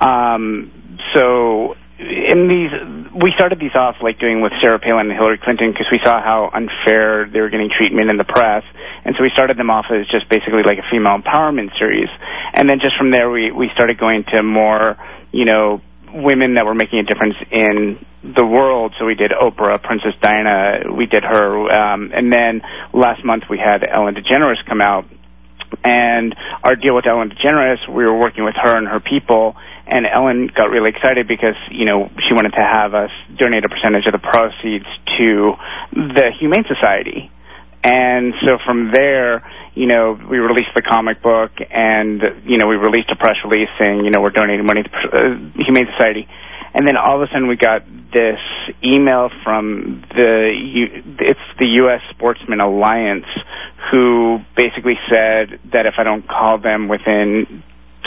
We started these off like doing with Sarah Palin and Hillary Clinton because we saw how unfair they were getting treatment in the press. And so we started them off as just basically like a female empowerment series. And then just from there, we started going to more, women that were making a difference in the world. So we did Oprah, Princess Diana, we did her. And then last month we had Ellen DeGeneres come out. And our deal with Ellen DeGeneres, we were working with her and her people. And Ellen got really excited because, she wanted to have us donate a percentage of the proceeds to the Humane Society. And so from there, we released the comic book and, we released a press release saying, we're donating money to the Humane Society. And then all of a sudden we got this email from the U.S. Sportsman Alliance, who basically said that if I don't call them within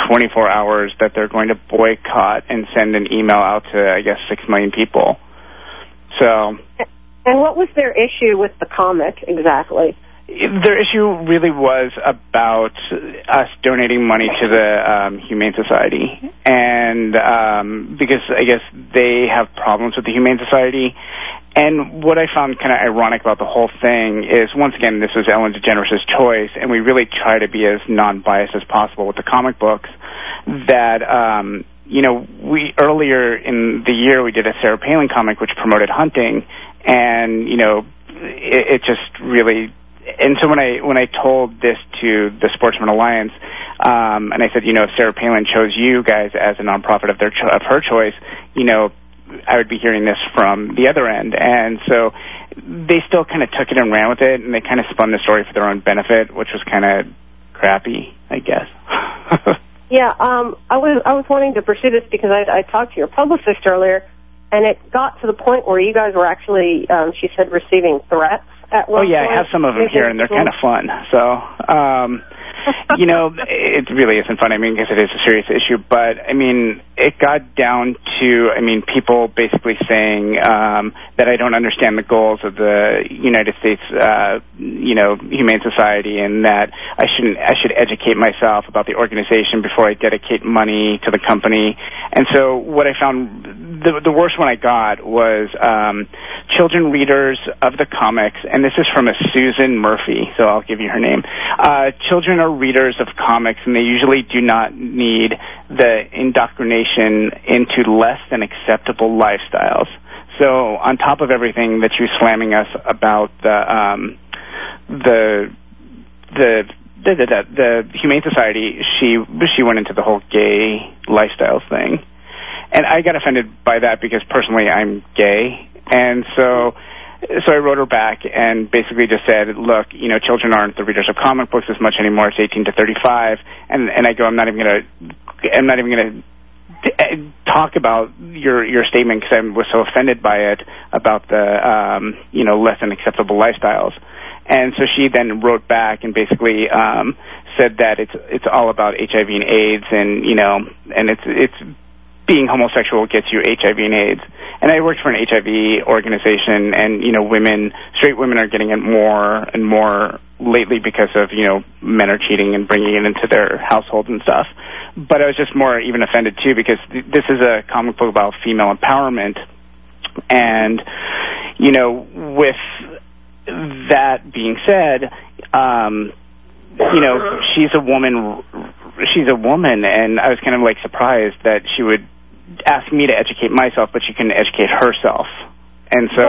24 hours that they're going to boycott and send an email out to, I guess, 6 million people. So. And what was their issue with the comic exactly? Their issue really was about us donating money to the Humane Society, and because I guess they have problems with the Humane Society. And what I found kind of ironic about the whole thing is, once again, this was Ellen DeGeneres' choice, and we really try to be as non-biased as possible with the comic books, that, we earlier in the year we did a Sarah Palin comic which promoted hunting, and, it just really... And so when I told this to the Sportsman Alliance, and I said, if Sarah Palin chose you guys as a nonprofit of her choice, I would be hearing this from the other end. And so they still kind of took it and ran with it, and they kind of spun the story for their own benefit, which was kind of crappy, I guess. Yeah, I was wanting to pursue this because I talked to your publicist earlier, and it got to the point where you guys were actually, she said, receiving threats. Oh, yeah, I have some of them here, and they're kind of fun. So, it really isn't fun, because it is a serious issue. But, it got down to, people basically saying that I don't understand the goals of the United States, Humane Society, and that I should educate myself about the organization before I dedicate money to the company. And so what I found, the worst one I got was children readers of the comics, and this is from a Susan Murphy, so I'll give you her name. Children are readers of comics, and they usually do not need the indoctrination into less than acceptable lifestyles. So on top of everything that she was slamming us about the Humane Society, she went into the whole gay lifestyles thing. And I got offended by that because personally I'm gay. And so I wrote her back and basically just said, look, children aren't the readers of comic books as much anymore. It's 18 to 35. And I go, I'm not even going to talk about your statement because I was so offended by it about the, less than acceptable lifestyles. And so she then wrote back and basically said that it's all about HIV and AIDS, and and it's being homosexual gets you HIV and AIDS. And I worked for an HIV organization, and straight women are getting it more and more lately because of men are cheating and bringing it into their households and stuff. But I was just more even offended too because this is a comic book about female empowerment, and with that being said, she's a woman, and I was kind of like surprised that she would ask me to educate myself, but she couldn't educate herself. And so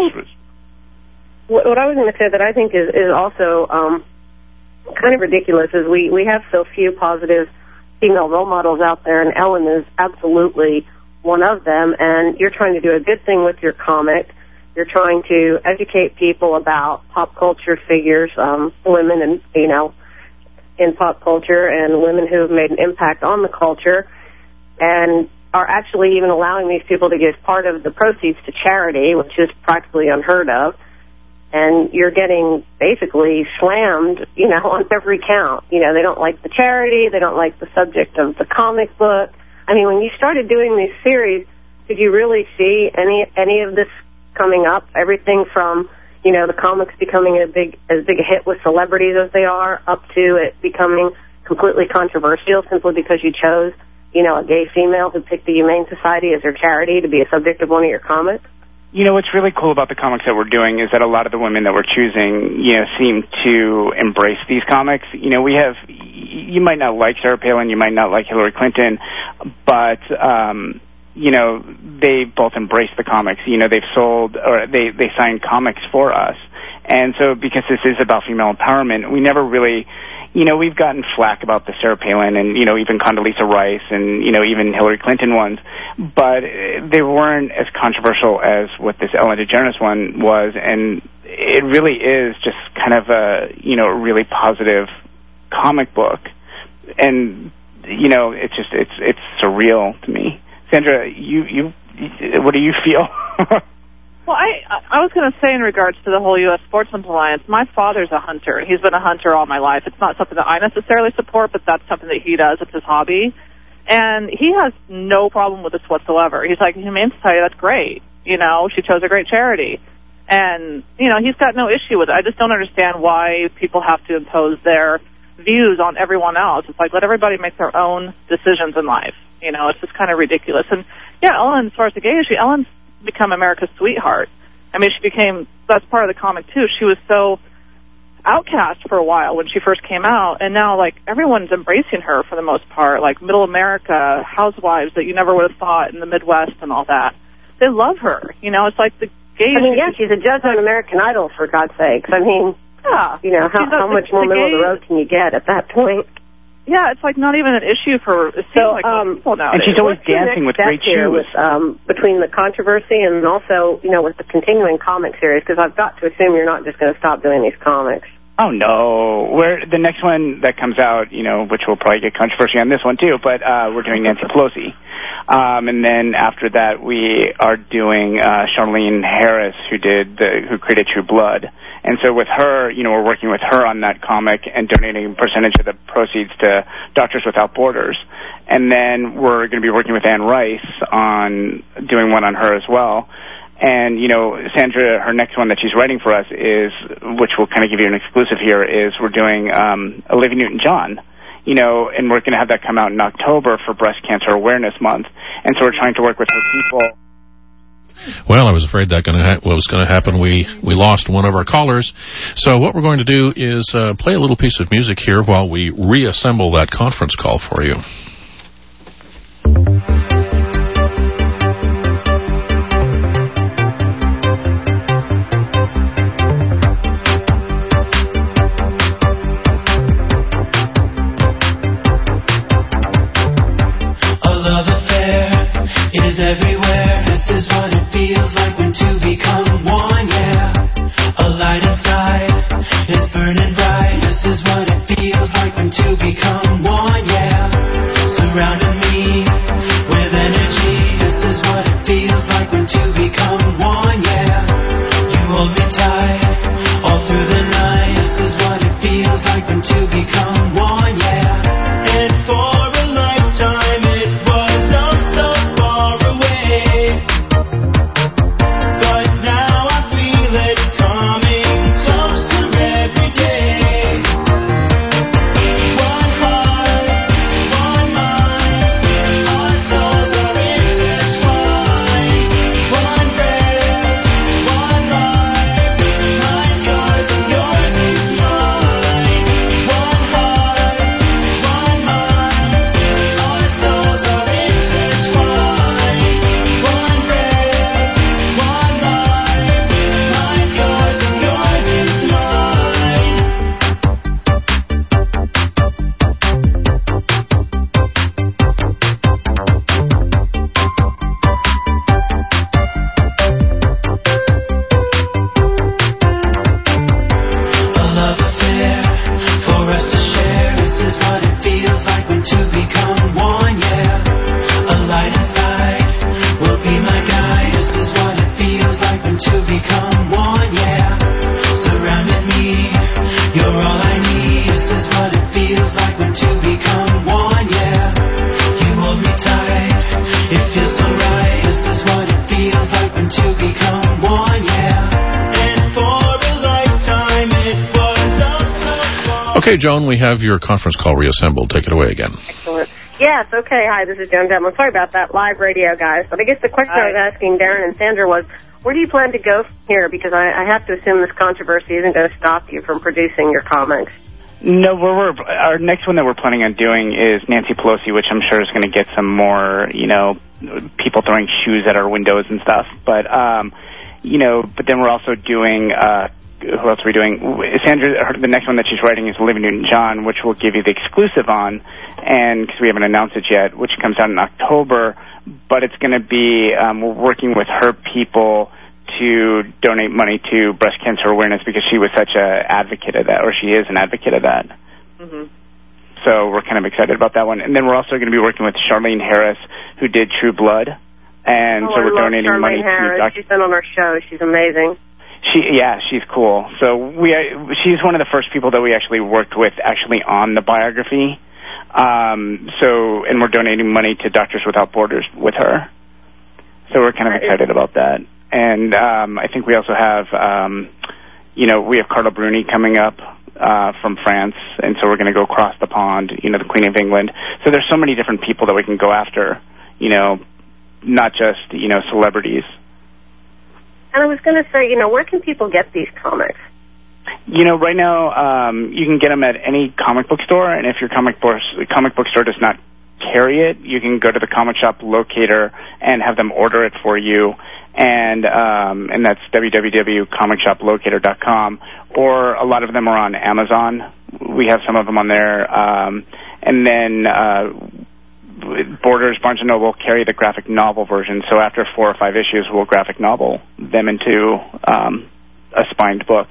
what I was going to say that I think is also kind of ridiculous is we have so few positive female role models out there, and Ellen is absolutely one of them. And you're trying to do a good thing with your comic. You're trying to educate people about pop culture figures, women and in pop culture, and women who have made an impact on the culture, and are actually even allowing these people to give part of the proceeds to charity, which is practically unheard of. And you're getting basically slammed, on every count. They don't like the charity. They don't like the subject of the comic book. When you started doing these series, did you really see any of this coming up? Everything from, the comics becoming as big a hit with celebrities as they are, up to it becoming completely controversial simply because you chose, a gay female who picked the Humane Society as her charity to be a subject of one of your comics? What's really cool about the comics that we're doing is that a lot of the women that we're choosing, seem to embrace these comics. You might not like Sarah Palin, you might not like Hillary Clinton, but, they both embrace the comics. They've sold, or they signed comics for us. And so because this is about female empowerment, we never really, we've gotten flack about the Sarah Palin and, even Condoleezza Rice and, even Hillary Clinton ones, but they weren't as controversial as what this Ellen DeGeneres one was, and it really is just kind of a, really positive comic book. And, it's surreal to me. Sandra, you what do you feel? Well, I was going to say in regards to the whole U.S. Sportsman's Alliance, my father's a hunter. He's been a hunter all my life. It's not something that I necessarily support, but that's something that he does. It's his hobby. And he has no problem with this whatsoever. He's like, Humane Society, that's great. You know, she chose a great charity. And, you know, he's got no issue with it. I just don't understand why people have to impose their views on everyone else. It's like, let everybody make their own decisions in life. You know, it's just kind of ridiculous. And, yeah, Ellen, as far as the gay issue, Ellen's become America's sweetheart. I mean, that's part of the comic, too. She was so outcast for a while when she first came out, and now, like, everyone's embracing her for the most part, like middle America, housewives that you never would have thought in the Midwest and all that. They love her. You know, it's like the gay... I mean, yeah, she's a judge on American Idol, for God's sakes. I mean, yeah, you know, how much more middle of the road can you get at that point? Yeah, it's like not even an issue for people nowadays. And she's always dancing with great shoes. Between the controversy and also, you know, with the continuing comic series, because I've got to assume you're not just going to stop doing these comics. Oh, no. The next one that comes out, you know, which will probably get controversy on this one, too, but we're doing Nancy Pelosi. And then after that, we are doing Charlene Harris, who created True Blood. And so with her, you know, we're working with her on that comic and donating a percentage of the proceeds to Doctors Without Borders. And then we're going to be working with Anne Rice on doing one on her as well. And, you know, Sandra, her next one that she's writing for us is, which we'll kind of give you an exclusive here, is we're doing Olivia Newton-John. You know, and we're going to have that come out in October for Breast Cancer Awareness Month. And so we're trying to work with her people. Well, I was afraid that was going to happen. We lost one of our callers. So what we're going to do is play a little piece of music here while we reassemble that conference call for you. A love affair is everywhere. This is what it feels like when two become one, yeah. A light inside is burning bright. This is what it feels like when two become one, yeah. Surrounding me with energy. This is what it feels like when two become one, yeah. You hold me tight all through the night. This is what it feels like when two become one, yeah. And for a lifetime it was oh so far away. But now I feel it coming closer every day. One heart, one mind, our souls are intertwined. One breath, one life, mine's yours and yours is mine. One heart, one mind, our souls are intertwined. One breath, one life, mine's yours and yours is mine. A love affair for us to share. This is what it feels like when two become one, yeah. A light inside will be my guide. This is what it feels like when two become one, yeah. Surrounding me, you're all I need. This is what it feels like when two become one, yeah. You hold me tight, it feels so right. This is what it feels like when two become one, yeah. And for a lifetime it was oh so far. Okay, Joan, we have your conference call reassembled. Take it away again. Excellent. Yes, okay. Hi, this is Joan Devlin. Sorry about that live radio, guys. But I guess the question I was asking Darren and Sandra was, where do you plan to go from here? Because I have to assume this controversy isn't going to stop you from producing your comics. No, our next one that we're planning on doing is Nancy Pelosi, which I'm sure is going to get some more, you know, people throwing shoes at our windows and stuff. But, you know, but then we're also doing, who else are we doing? Sandra, the next one that she's writing is Olivia Newton-John, which we'll give you the exclusive on, and because we haven't announced it yet, which comes out in October. But it's going to be, we're working with her people to donate money to breast cancer awareness because she was such an advocate of that, or she is an advocate of that. Mm-hmm. So we're kind of excited about that one. And then we're also going to be working with Charlene Harris, who did True Blood. And so we're donating money to Dr. She's been on our show. She's amazing. She's cool. So she's one of the first people that we actually worked with on the biography. And we're donating money to Doctors Without Borders with her. So we're kind of excited about that. And I think we also have, we have Carla Bruni coming up from France, and so we're going to go across the pond, the Queen of England. So there's so many different people that we can go after, not just, celebrities. And I was going to say, where can people get these comics? Right now, you can get them at any comic book store, and if your comic book store does not carry it, you can go to the comic shop locator and have them order it for you, and that's www.comicshoplocator.com, or a lot of them are on Amazon. We have some of them on there, and then Borders, Barnes & Noble carry the graphic novel version, so after 4 or 5 issues, we'll graphic novel them into a spined book.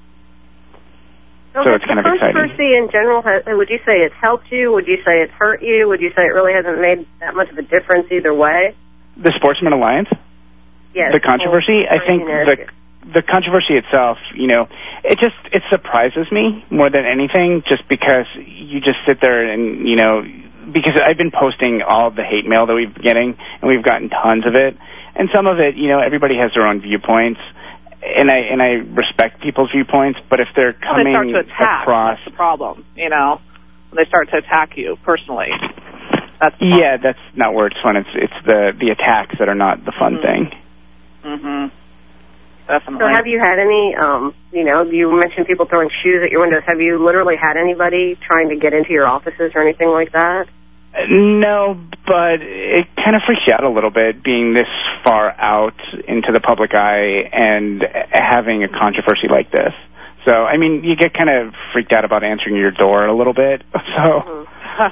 So it's kind of exciting. The controversy in general, would you say it's helped you? Would you say it's hurt you? Would you say it really hasn't made that much of a difference either way? The Sportsman Alliance? Yes. The controversy? I think the controversy itself, it surprises me more than anything, just because you just sit there and, because I've been posting all of the hate mail that we've been getting, and we've gotten tons of it. And some of it, everybody has their own viewpoints. And I respect people's viewpoints, but if they're coming they start to attack, across, that's the problem. When they start to attack you personally, that's not where it's fun. It's the attacks that are not the fun thing. Mm-hmm. Definitely. So have you had any? You mentioned people throwing shoes at your windows. Have you literally had anybody trying to get into your offices or anything like that? No, but it kind of freaks you out a little bit being this far out into the public eye and having a controversy like this. So, I mean, you get kind of freaked out about answering your door a little bit. So,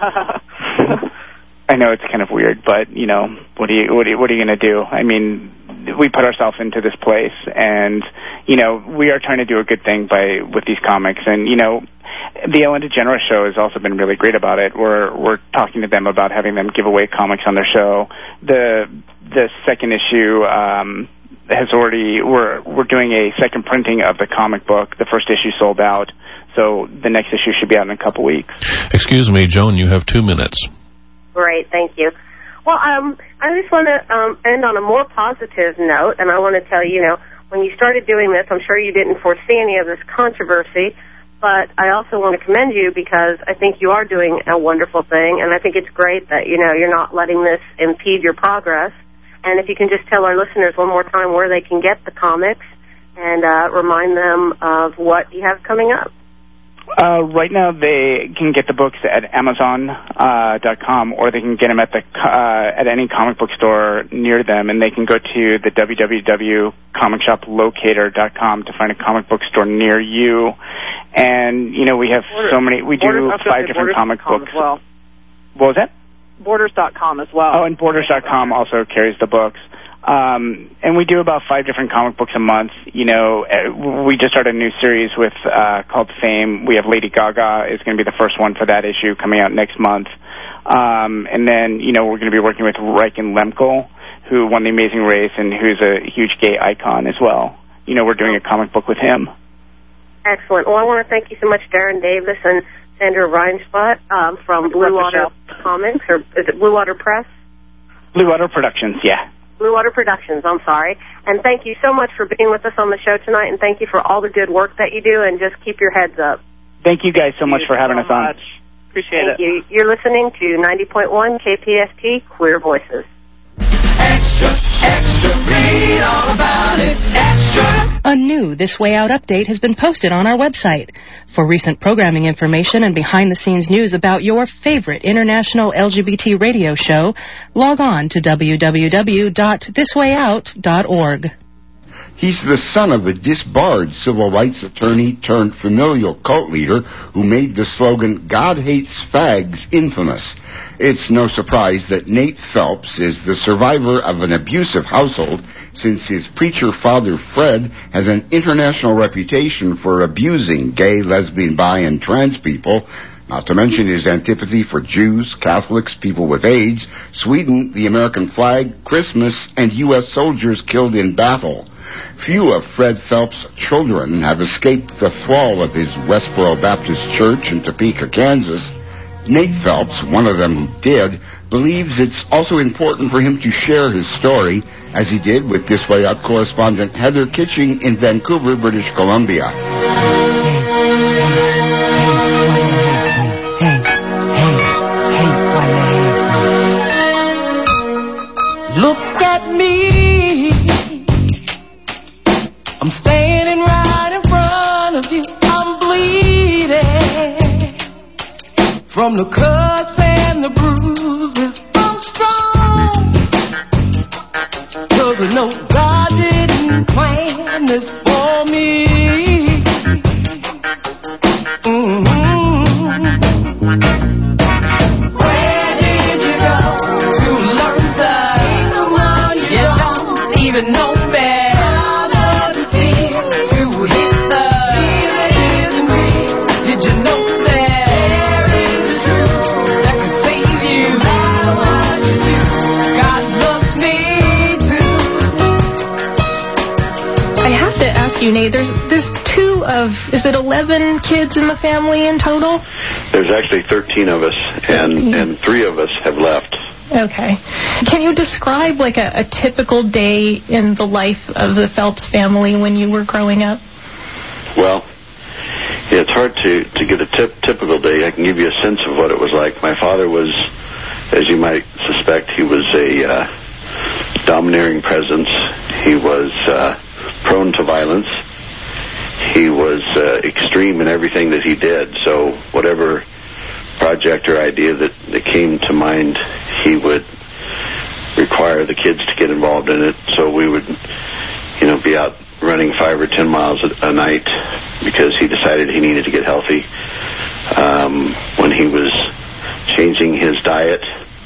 I know it's kind of weird, but what are you going to do? I mean, we put ourselves into this place, and we are trying to do a good thing with these comics, and the Ellen DeGeneres show has also been really great about it. We're talking to them about having them give away comics on their show. The second issue has already we're doing a second printing of the comic book. The first issue sold out, so the next issue should be out in a couple weeks. Excuse me, Joan, you have 2 minutes. Great, thank you. Well, I just want to end on a more positive note, and I want to tell you, when you started doing this, I'm sure you didn't foresee any of this controversy. But I also want to commend you because I think you are doing a wonderful thing, and I think it's great that, you're not letting this impede your progress. And if you can just tell our listeners one more time where they can get the comics and remind them of what you have coming up. Right now, they can get the books at Amazon.com, or they can get them at any comic book store near them, and they can go to the www.comicshoplocator.com to find a comic book store near you. And we have so many. We do 5 different comic books. Well. What was that? Borders.com as well. Oh, and Borders.com also carries the books. And we do about 5 different comic books a month. We just started a new series called Fame. We have Lady Gaga is going to be the first one for that issue coming out next month. And then, we're going to be working with Riken Lemkel, who won The Amazing Race and who's a huge gay icon as well. We're doing a comic book with him. Excellent. Well, I want to thank you so much, Darren Davis and Sandra Reinspot from Blue Water Comics, or is it Blue Water Press? Blue Water Productions, yeah. Blue Water Productions, I'm sorry. And thank you so much for being with us on the show tonight, and thank you for all the good work that you do, and just keep your heads up. Thank you guys so much for having us on. Appreciate it. Thank you. You're listening to 90.1 KPFT, Queer Voices. Extra, extra, read all about it, extra. A new This Way Out update has been posted on our website. For recent programming information and behind-the-scenes news about your favorite international LGBT radio show, log on to www.thiswayout.org. He's the son of a disbarred civil rights attorney turned familial cult leader who made the slogan, "God hates fags," infamous. It's no surprise that Nate Phelps is the survivor of an abusive household, since his preacher father Fred has an international reputation for abusing gay, lesbian, bi, and trans people. not to mention his antipathy for Jews, Catholics, people with AIDS, Sweden, the American flag, Christmas, and U.S. soldiers killed in battle. Few of Fred Phelps' children have escaped the thrall of his Westboro Baptist Church in Topeka, Kansas. Nate Phelps, one of them who did, believes it's also important for him to share his story, as he did with This Way Out correspondent Heather Kitching in Vancouver, British Columbia. Look at me, I'm standing right in front of you, I'm bleeding from the cuts and the bruises, I'm strong, 'cause I know God didn't plan this for me. Where did you go to learn to be someone you don't even know better to hit the tears and breathe? Did you know there is a truth that can save you? No matter what you do, God loves me too. I have to ask you, Nate, there's two of, is it 11 kids in the family in total? There's actually 13 of us, and 3 of us have left. Okay. Can you describe like a typical day in the life of the Phelps family when you were growing up? Well, yeah, it's hard to get a typical day. I can give you a sense of what it was like. My father was, as you might suspect, he was a domineering presence. He was prone to violence. He was extreme in everything that he did. So whatever project or idea that came to mind, he would require the kids to get involved in it. So we would, be out running 5 or 10 miles a night because he decided he needed to get healthy. When he was changing his diet,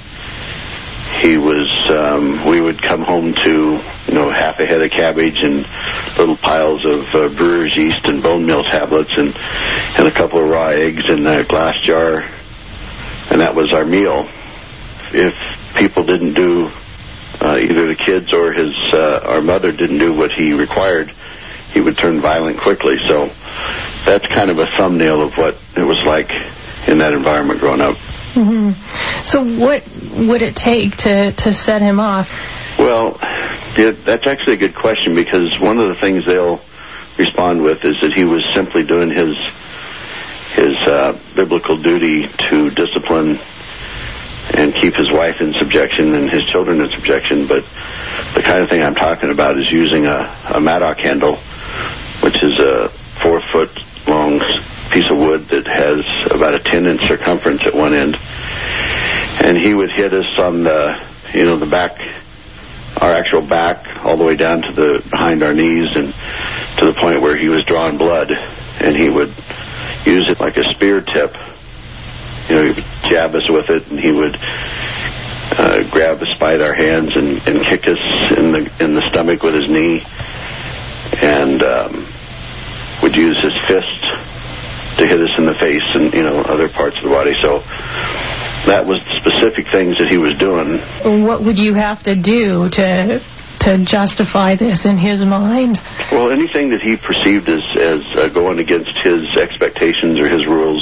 we would come home to, half a head of cabbage and little piles of brewer's yeast and bone meal tablets and a couple of raw eggs in a glass jar, and that was our meal. If people didn't do, either the kids or our mother didn't do what he required, he would turn violent quickly. So that's kind of a thumbnail of what it was like in that environment growing up. Mm-hmm. So what would it take to set him off? Well, that's actually a good question, because one of the things they'll respond with is that he was simply doing his biblical duty to discipline and keep his wife in subjection and his children in subjection. But the kind of thing I'm talking about is using a mattock handle, which is a 4-foot long piece of wood that has about a 10-inch circumference at one end, and he would hit us on the back, our actual back, all the way down to the behind our knees, and to the point where he was drawing blood, and he would use it like a spear tip. He would jab us with it, and he would grab us by our hands and kick us in the stomach with his knee, and would use his fist to hit us in the face and other parts of the body. So that was the specific things that he was doing. What would you have to do to justify this in his mind? Well, anything that he perceived as going against his expectations or his rules.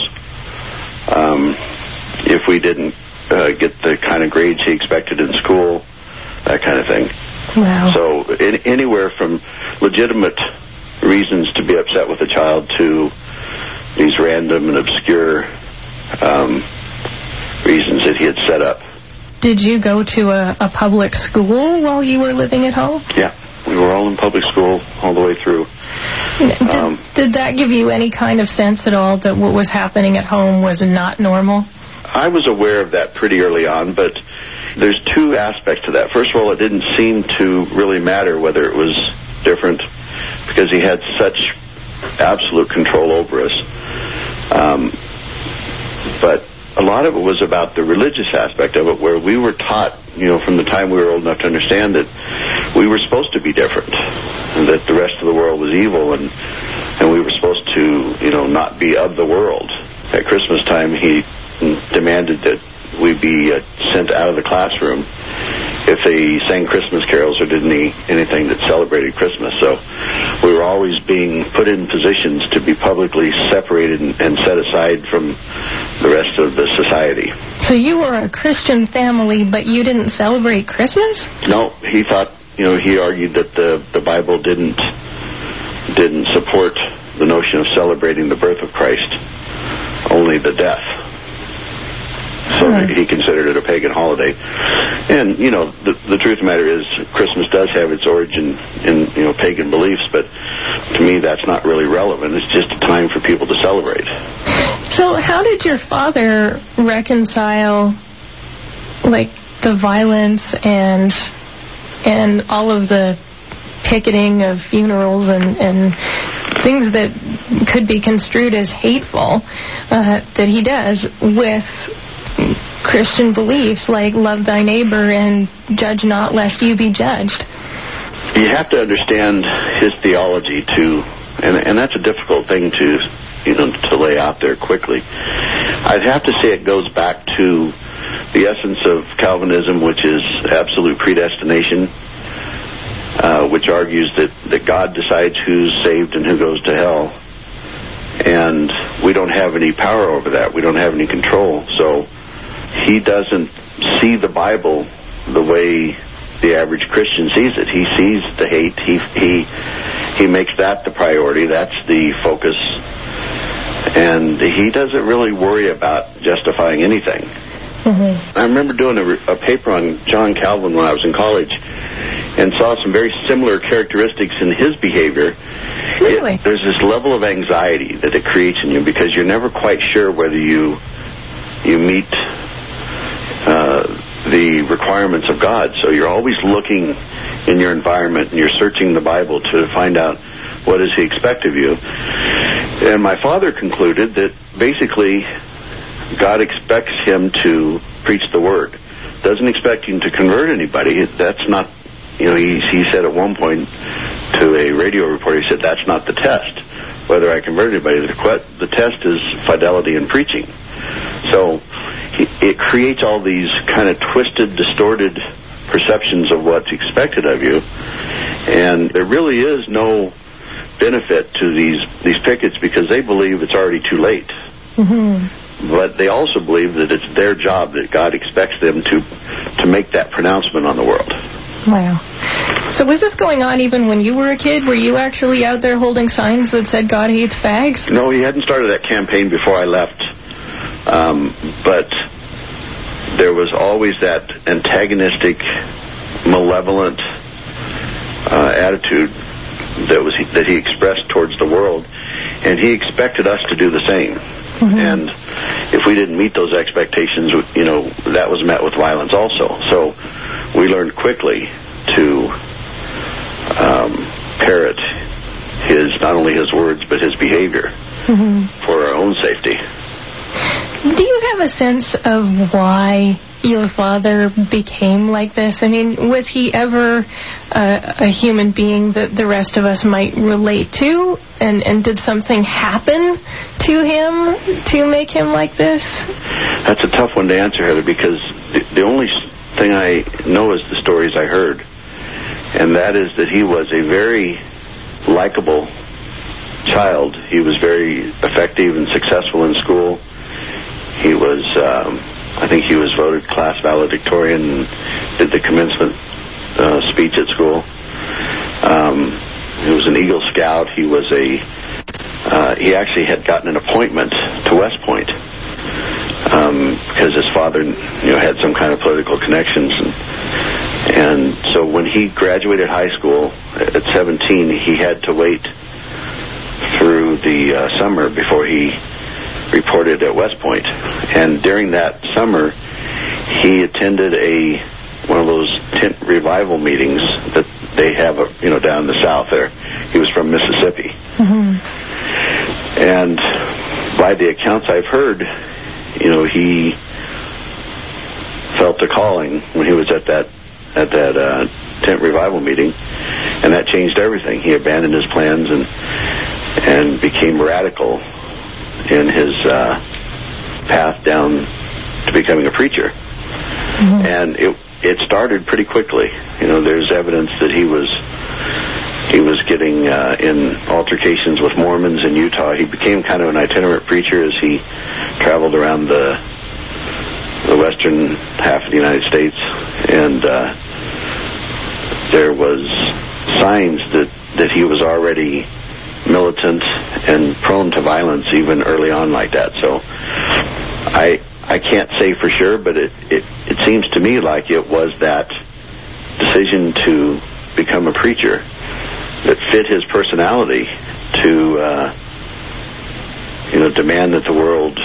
If we didn't get the kind of grades he expected in school, that kind of thing. Wow. So anywhere from legitimate reasons to be upset with a child to these random and obscure reasons that he had set up. Did you go to a public school while you were living at home? Yeah, we were all in public school all the way through. Did that give you any kind of sense at all that what was happening at home was not normal? I was aware of that pretty early on, but there's 2 aspects to that. First of all, it didn't seem to really matter whether it was different, because he had such absolute control over us. But a lot of it was about the religious aspect of it, where we were taught, from the time we were old enough to understand that we were supposed to be different, and that the rest of the world was evil, and we were supposed to, not be of the world. at Christmas time, he demanded that we be sent out of the classroom if they sang Christmas carols or did anything that celebrated Christmas. So we were always being put in positions to be publicly separated and set aside from the rest of the society. So you were a Christian family, but you didn't celebrate Christmas? No, he thought, he argued that the Bible didn't support the notion of celebrating the birth of Christ, only the death. So he considered it a pagan holiday. And, the truth of the matter is Christmas does have its origin in, pagan beliefs, but to me that's not really relevant. It's just a time for people to celebrate. So how did your father reconcile, the violence and all of the picketing of funerals and things that could be construed as hateful that he does with Christian beliefs like love thy neighbor and judge not lest you be judged? You have to understand his theology too, and that's a difficult thing to lay out there quickly. I'd have to say it goes back to the essence of Calvinism, which is absolute predestination, which argues that God decides who's saved and who goes to hell, and we don't have any power over that. We don't have any control. So he doesn't see the Bible the way the average Christian sees it. He sees the hate. He makes that the priority. That's the focus. And he doesn't really worry about justifying anything. I remember doing a paper on John Calvin when I was in college and saw some very similar characteristics in his behavior. Really? There's this level of anxiety that it creates in you because you're never quite sure whether you meet the requirements of God. So you're always looking in your environment and you're searching the Bible to find out what does he expect of you. And my father concluded that basically God expects him to preach the word. Doesn't expect him to convert anybody. That's not, he said at one point to a radio reporter, he said, that's not the test, whether I convert anybody. The test is fidelity in preaching. So it creates all these kind of twisted, distorted perceptions of what's expected of you. And there really is no benefit to these pickets because they believe it's already too late. But they also believe that it's their job, that God expects them to make that pronouncement on the world. Wow. So was this going on even when you were a kid? Were you actually out there holding signs that said God hates fags? No, he hadn't started that campaign before I left. But there was always that antagonistic, malevolent attitude that he expressed towards the world, and he expected us to do the same. And if we didn't meet those expectations, that was met with violence also. So we learned quickly to parrot not only his words, but his behavior for our own safety. Do you have a sense of why your father became like this? I mean, was he ever a human being that the rest of us might relate to? And did something happen to him to make him like this? That's a tough one to answer, Heather, because the only thing I know is the stories I heard. And that is that he was a very likable child. He was very effective and successful in school. He was, I think he was voted class valedictorian and did the commencement speech at school. He was an Eagle Scout. He was he actually had gotten an appointment to West Point because his father, had some kind of political connections. And so when he graduated high school at 17, he had to wait through the summer before he reported at West Point. And during that summer, he attended one of those tent revival meetings that they have, down in the South there. He was from Mississippi. And by the accounts I've heard, he felt a calling when he was at that tent revival meeting, and that changed everything. He abandoned his plans and became radical in his path down to becoming a preacher. And it started pretty quickly. You know, there's evidence that he was getting in altercations with Mormons in Utah. He became kind of an itinerant preacher as he traveled around the western half of the United States, and there was signs that he was already militant and prone to violence even early on like that. So I can't say for sure, but it seems to me like it was that decision to become a preacher that fit his personality to demand that the world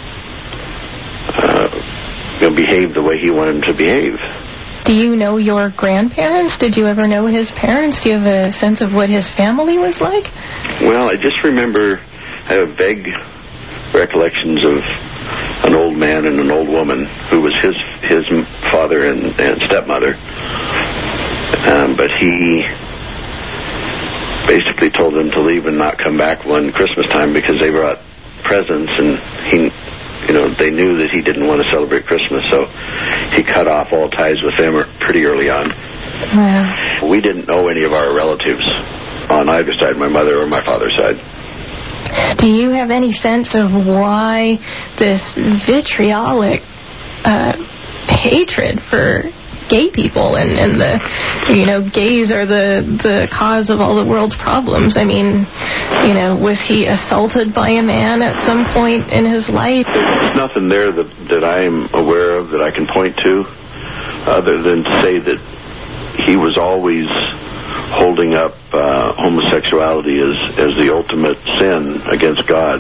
behave the way he wanted them to behave. Do you know your grandparents? Did you ever know his parents? Do you have a sense of what his family was like? Well, I just remember, I have vague recollections of an old man and an old woman who was his father and stepmother. But he basically told them to leave and not come back one Christmas time because they brought presents, and they knew that he didn't want to celebrate Christmas, so he cut off all ties with them pretty early on. Wow. We didn't know any of our relatives on either side, my mother or my father's side. Do you have any sense of why this vitriolic hatred for gay people and the gays are the cause of all the world's problems? I mean, was he assaulted by a man at some point in his life? There's nothing there that I'm aware of that I can point to, other than to say that he was always holding up homosexuality as the ultimate sin against God,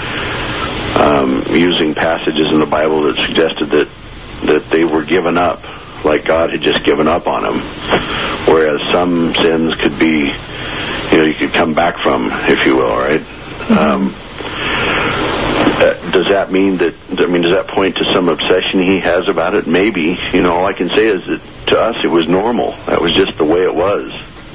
using passages in the Bible that suggested that they were given up, like God had just given up on them, whereas some sins could be, you could come back from, if you will, right? Does that mean does that point to some obsession he has about it? Maybe. All I can say is that to us it was normal. That was just the way it was.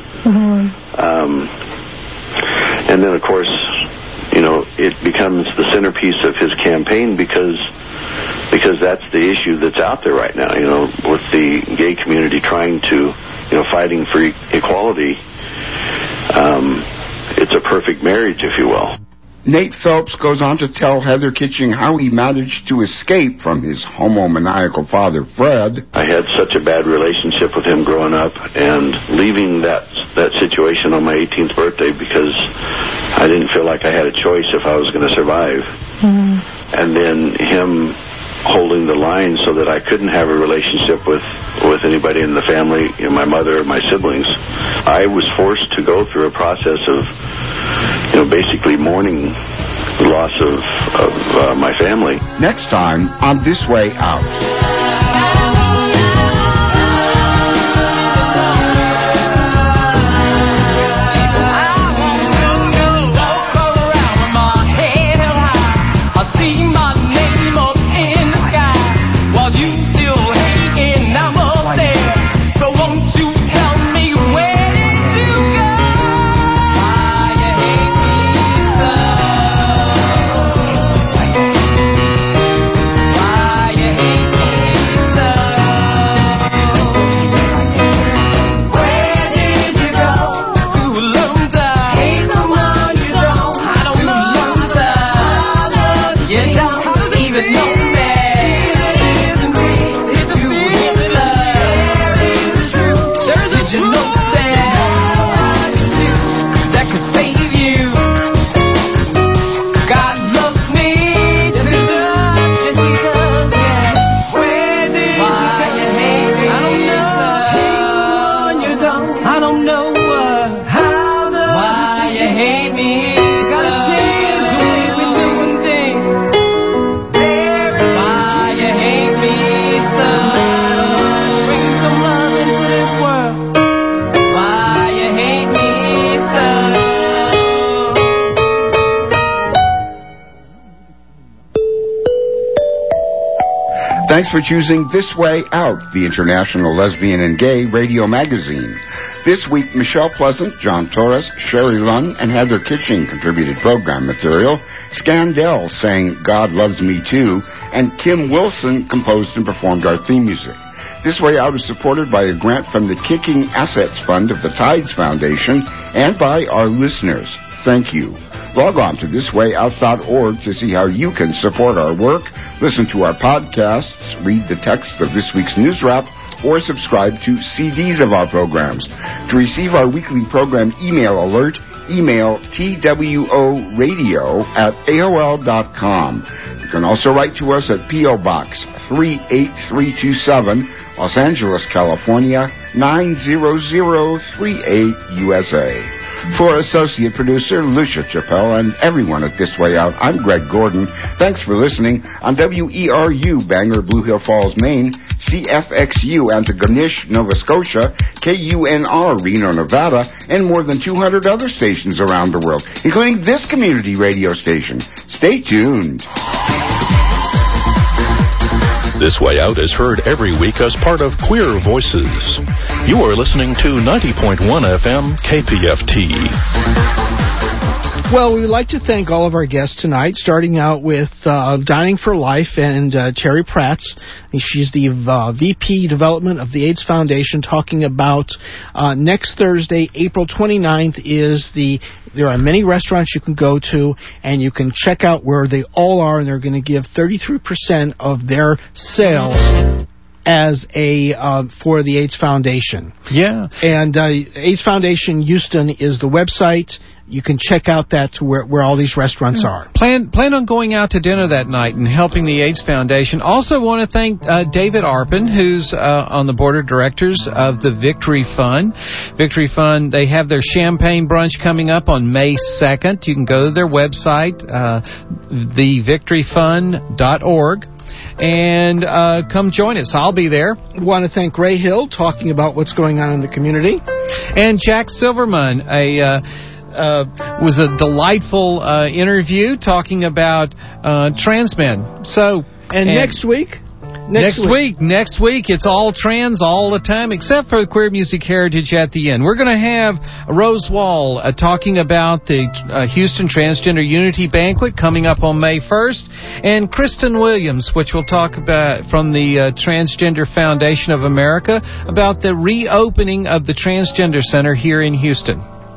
And then, of course, it becomes the centerpiece of his campaign because that's the issue that's out there right now, with the gay community trying to, fighting for equality. It's a perfect marriage, if you will. Nate Phelps goes on to tell Heather Kitching how he managed to escape from his homomaniacal father, Fred. I had such a bad relationship with him growing up, and leaving that situation on my 18th birthday because I didn't feel like I had a choice if I was going to survive. And then him holding the line so that I couldn't have a relationship with anybody in the family, my mother or my siblings. I was forced to go through a process of basically mourning the loss of my family. Next time on This Way Out. Thanks for choosing This Way Out, the international lesbian and gay radio magazine. This week, Michelle Pleasant, John Torres, Sherry Lunn, and Heather Kitching contributed program material. Scandell sang God Loves Me Too, and Kim Wilson composed and performed our theme music. This Way Out is supported by a grant from the Kicking Assets Fund of the Tides Foundation and by our listeners. Thank you. Log on to thiswayout.org to see how you can support our work, listen to our podcasts, read the text of this week's news wrap, or subscribe to CDs of our programs. To receive our weekly program email alert, email tworadio@aol.com. You can also write to us at P.O. Box 38327, Los Angeles, California, 90038, USA. For Associate Producer Lucia Chappelle and everyone at This Way Out, I'm Greg Gordon. Thanks for listening on WERU, Bangor, Blue Hill Falls, Maine, CFXU, Antigonish, Nova Scotia, KUNR, Reno, Nevada, and more than 200 other stations around the world, including this community radio station. Stay tuned. This Way Out is heard every week as part of Queer Voices. You are listening to 90.1 FM KPFT. Well, we would like to thank all of our guests tonight, starting out with Dining for Life and Terry Pratz. She's the VP Development of the AIDS Foundation, talking about next Thursday, April 29th, there are many restaurants you can go to, and you can check out where they all are, and they're going to give 33% of their sales as for the AIDS Foundation. Yeah. And AIDS Foundation Houston is the website. You can check out that to where all these restaurants are. Plan on going out to dinner that night and helping the AIDS Foundation. Also want to thank David Arpin, who's on the board of directors of the Victory Fund. Victory Fund, they have their champagne brunch coming up on May 2nd. You can go to their website, thevictoryfund.org. And come join us. I'll be there. We want to thank Ray Hill, talking about what's going on in the community. And Jack Silverman, was a delightful interview talking about trans men. Next week? Next week, it's all trans all the time, except for the Queer Music Heritage at the end. We're going to have Rose Wall talking about the Houston Transgender Unity Banquet coming up on May 1st, and Kristen Williams, which we'll talk about from the Transgender Foundation of America, about the reopening of the Transgender Center here in Houston.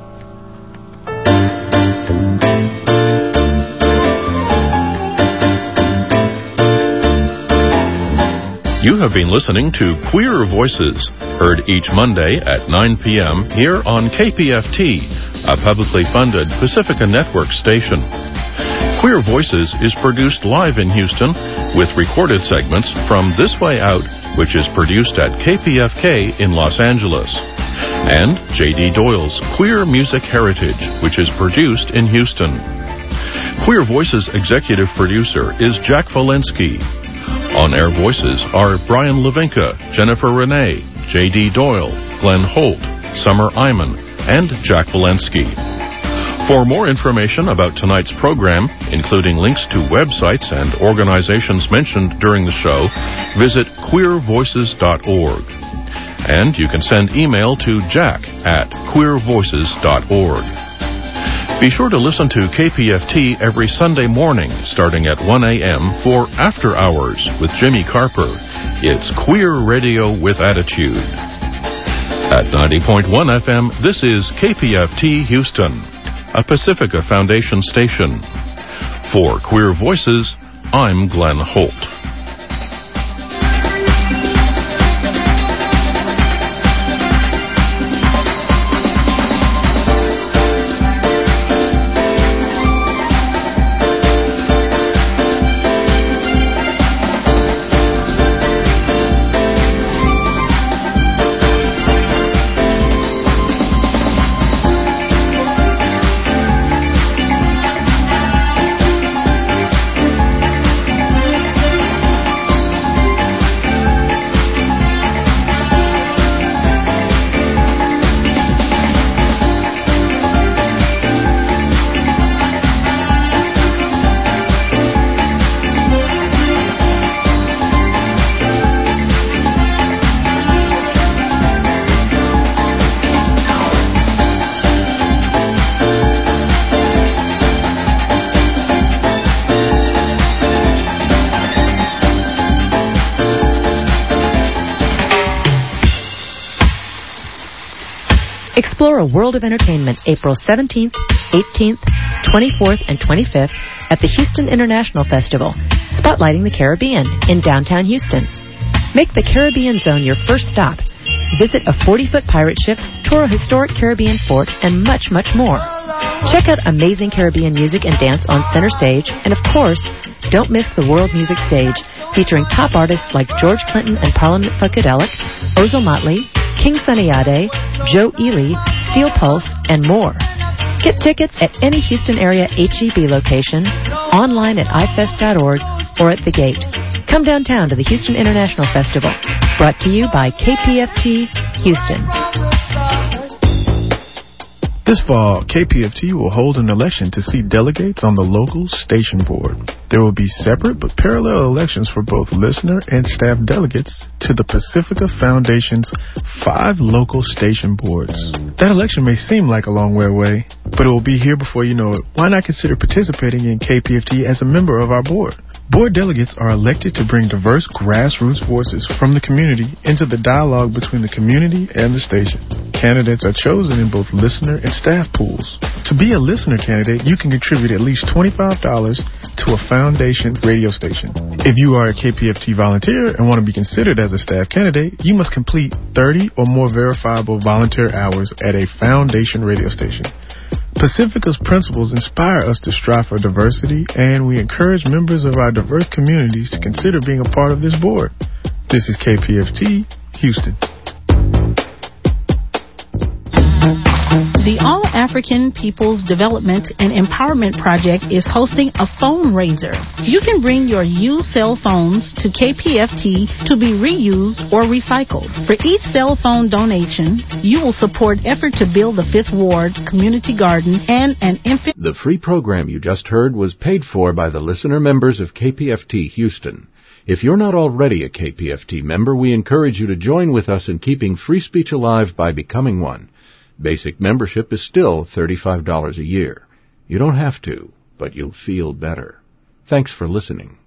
You have been listening to Queer Voices, heard each Monday at 9 p.m. here on KPFT, a publicly funded Pacifica Network station. Queer Voices is produced live in Houston with recorded segments from This Way Out, which is produced at KPFK in Los Angeles, and J.D. Doyle's Queer Music Heritage, which is produced in Houston. Queer Voices executive producer is Jack Walensky. On-air voices are Brian Levinka, Jennifer Renee, J.D. Doyle, Glenn Holt, Summer Iman, and Jack Walensky. For more information about tonight's program, including links to websites and organizations mentioned during the show, visit queervoices.org. And you can send email to jack@queervoices.org. Be sure to listen to KPFT every Sunday morning, starting at 1 a.m. for After Hours with Jimmy Carper. It's Queer Radio with Attitude. At 90.1 FM, this is KPFT Houston, a Pacifica Foundation station. For Queer Voices, I'm Glenn Holt. Explore a world of entertainment April 17th, 18th, 24th, and 25th at the Houston International Festival, spotlighting the Caribbean in downtown Houston. Make the Caribbean Zone your first stop. Visit a 40-foot pirate ship, tour a historic Caribbean fort, and much, much more. Check out amazing Caribbean music and dance on center stage, and of course, don't miss the World Music Stage, featuring top artists like George Clinton and Parliament Funkadelic, Ozil Motley, King Sunny Ade, Joe Ely, Steel Pulse, and more. Get tickets at any Houston area HEB location, online at ifest.org, or at the gate. Come downtown to the Houston International Festival. Brought to you by KPFT Houston. This fall, KPFT will hold an election to seat delegates on the local station board. There will be separate but parallel elections for both listener and staff delegates to the Pacifica Foundation's 5 local station boards. That election may seem like a long way away, but it will be here before you know it. Why not consider participating in KPFT as a member of our board? Board delegates are elected to bring diverse grassroots voices from the community into the dialogue between the community and the station. Candidates are chosen in both listener and staff pools. To be a listener candidate, you can contribute at least $25 to a foundation radio station. If you are a KPFT volunteer and want to be considered as a staff candidate, you must complete 30 or more verifiable volunteer hours at a foundation radio station. Pacifica's principles inspire us to strive for diversity, and we encourage members of our diverse communities to consider being a part of this board. This is KPFT, Houston. The All-African People's Development and Empowerment Project is hosting a phone raiser. You can bring your used cell phones to KPFT to be reused or recycled. For each cell phone donation, you will support effort to build the 5th Ward Community Garden and an infant... The free program you just heard was paid for by the listener members of KPFT Houston. If you're not already a KPFT member, we encourage you to join with us in keeping free speech alive by becoming one. Basic membership is still $35 a year. You don't have to, but you'll feel better. Thanks for listening.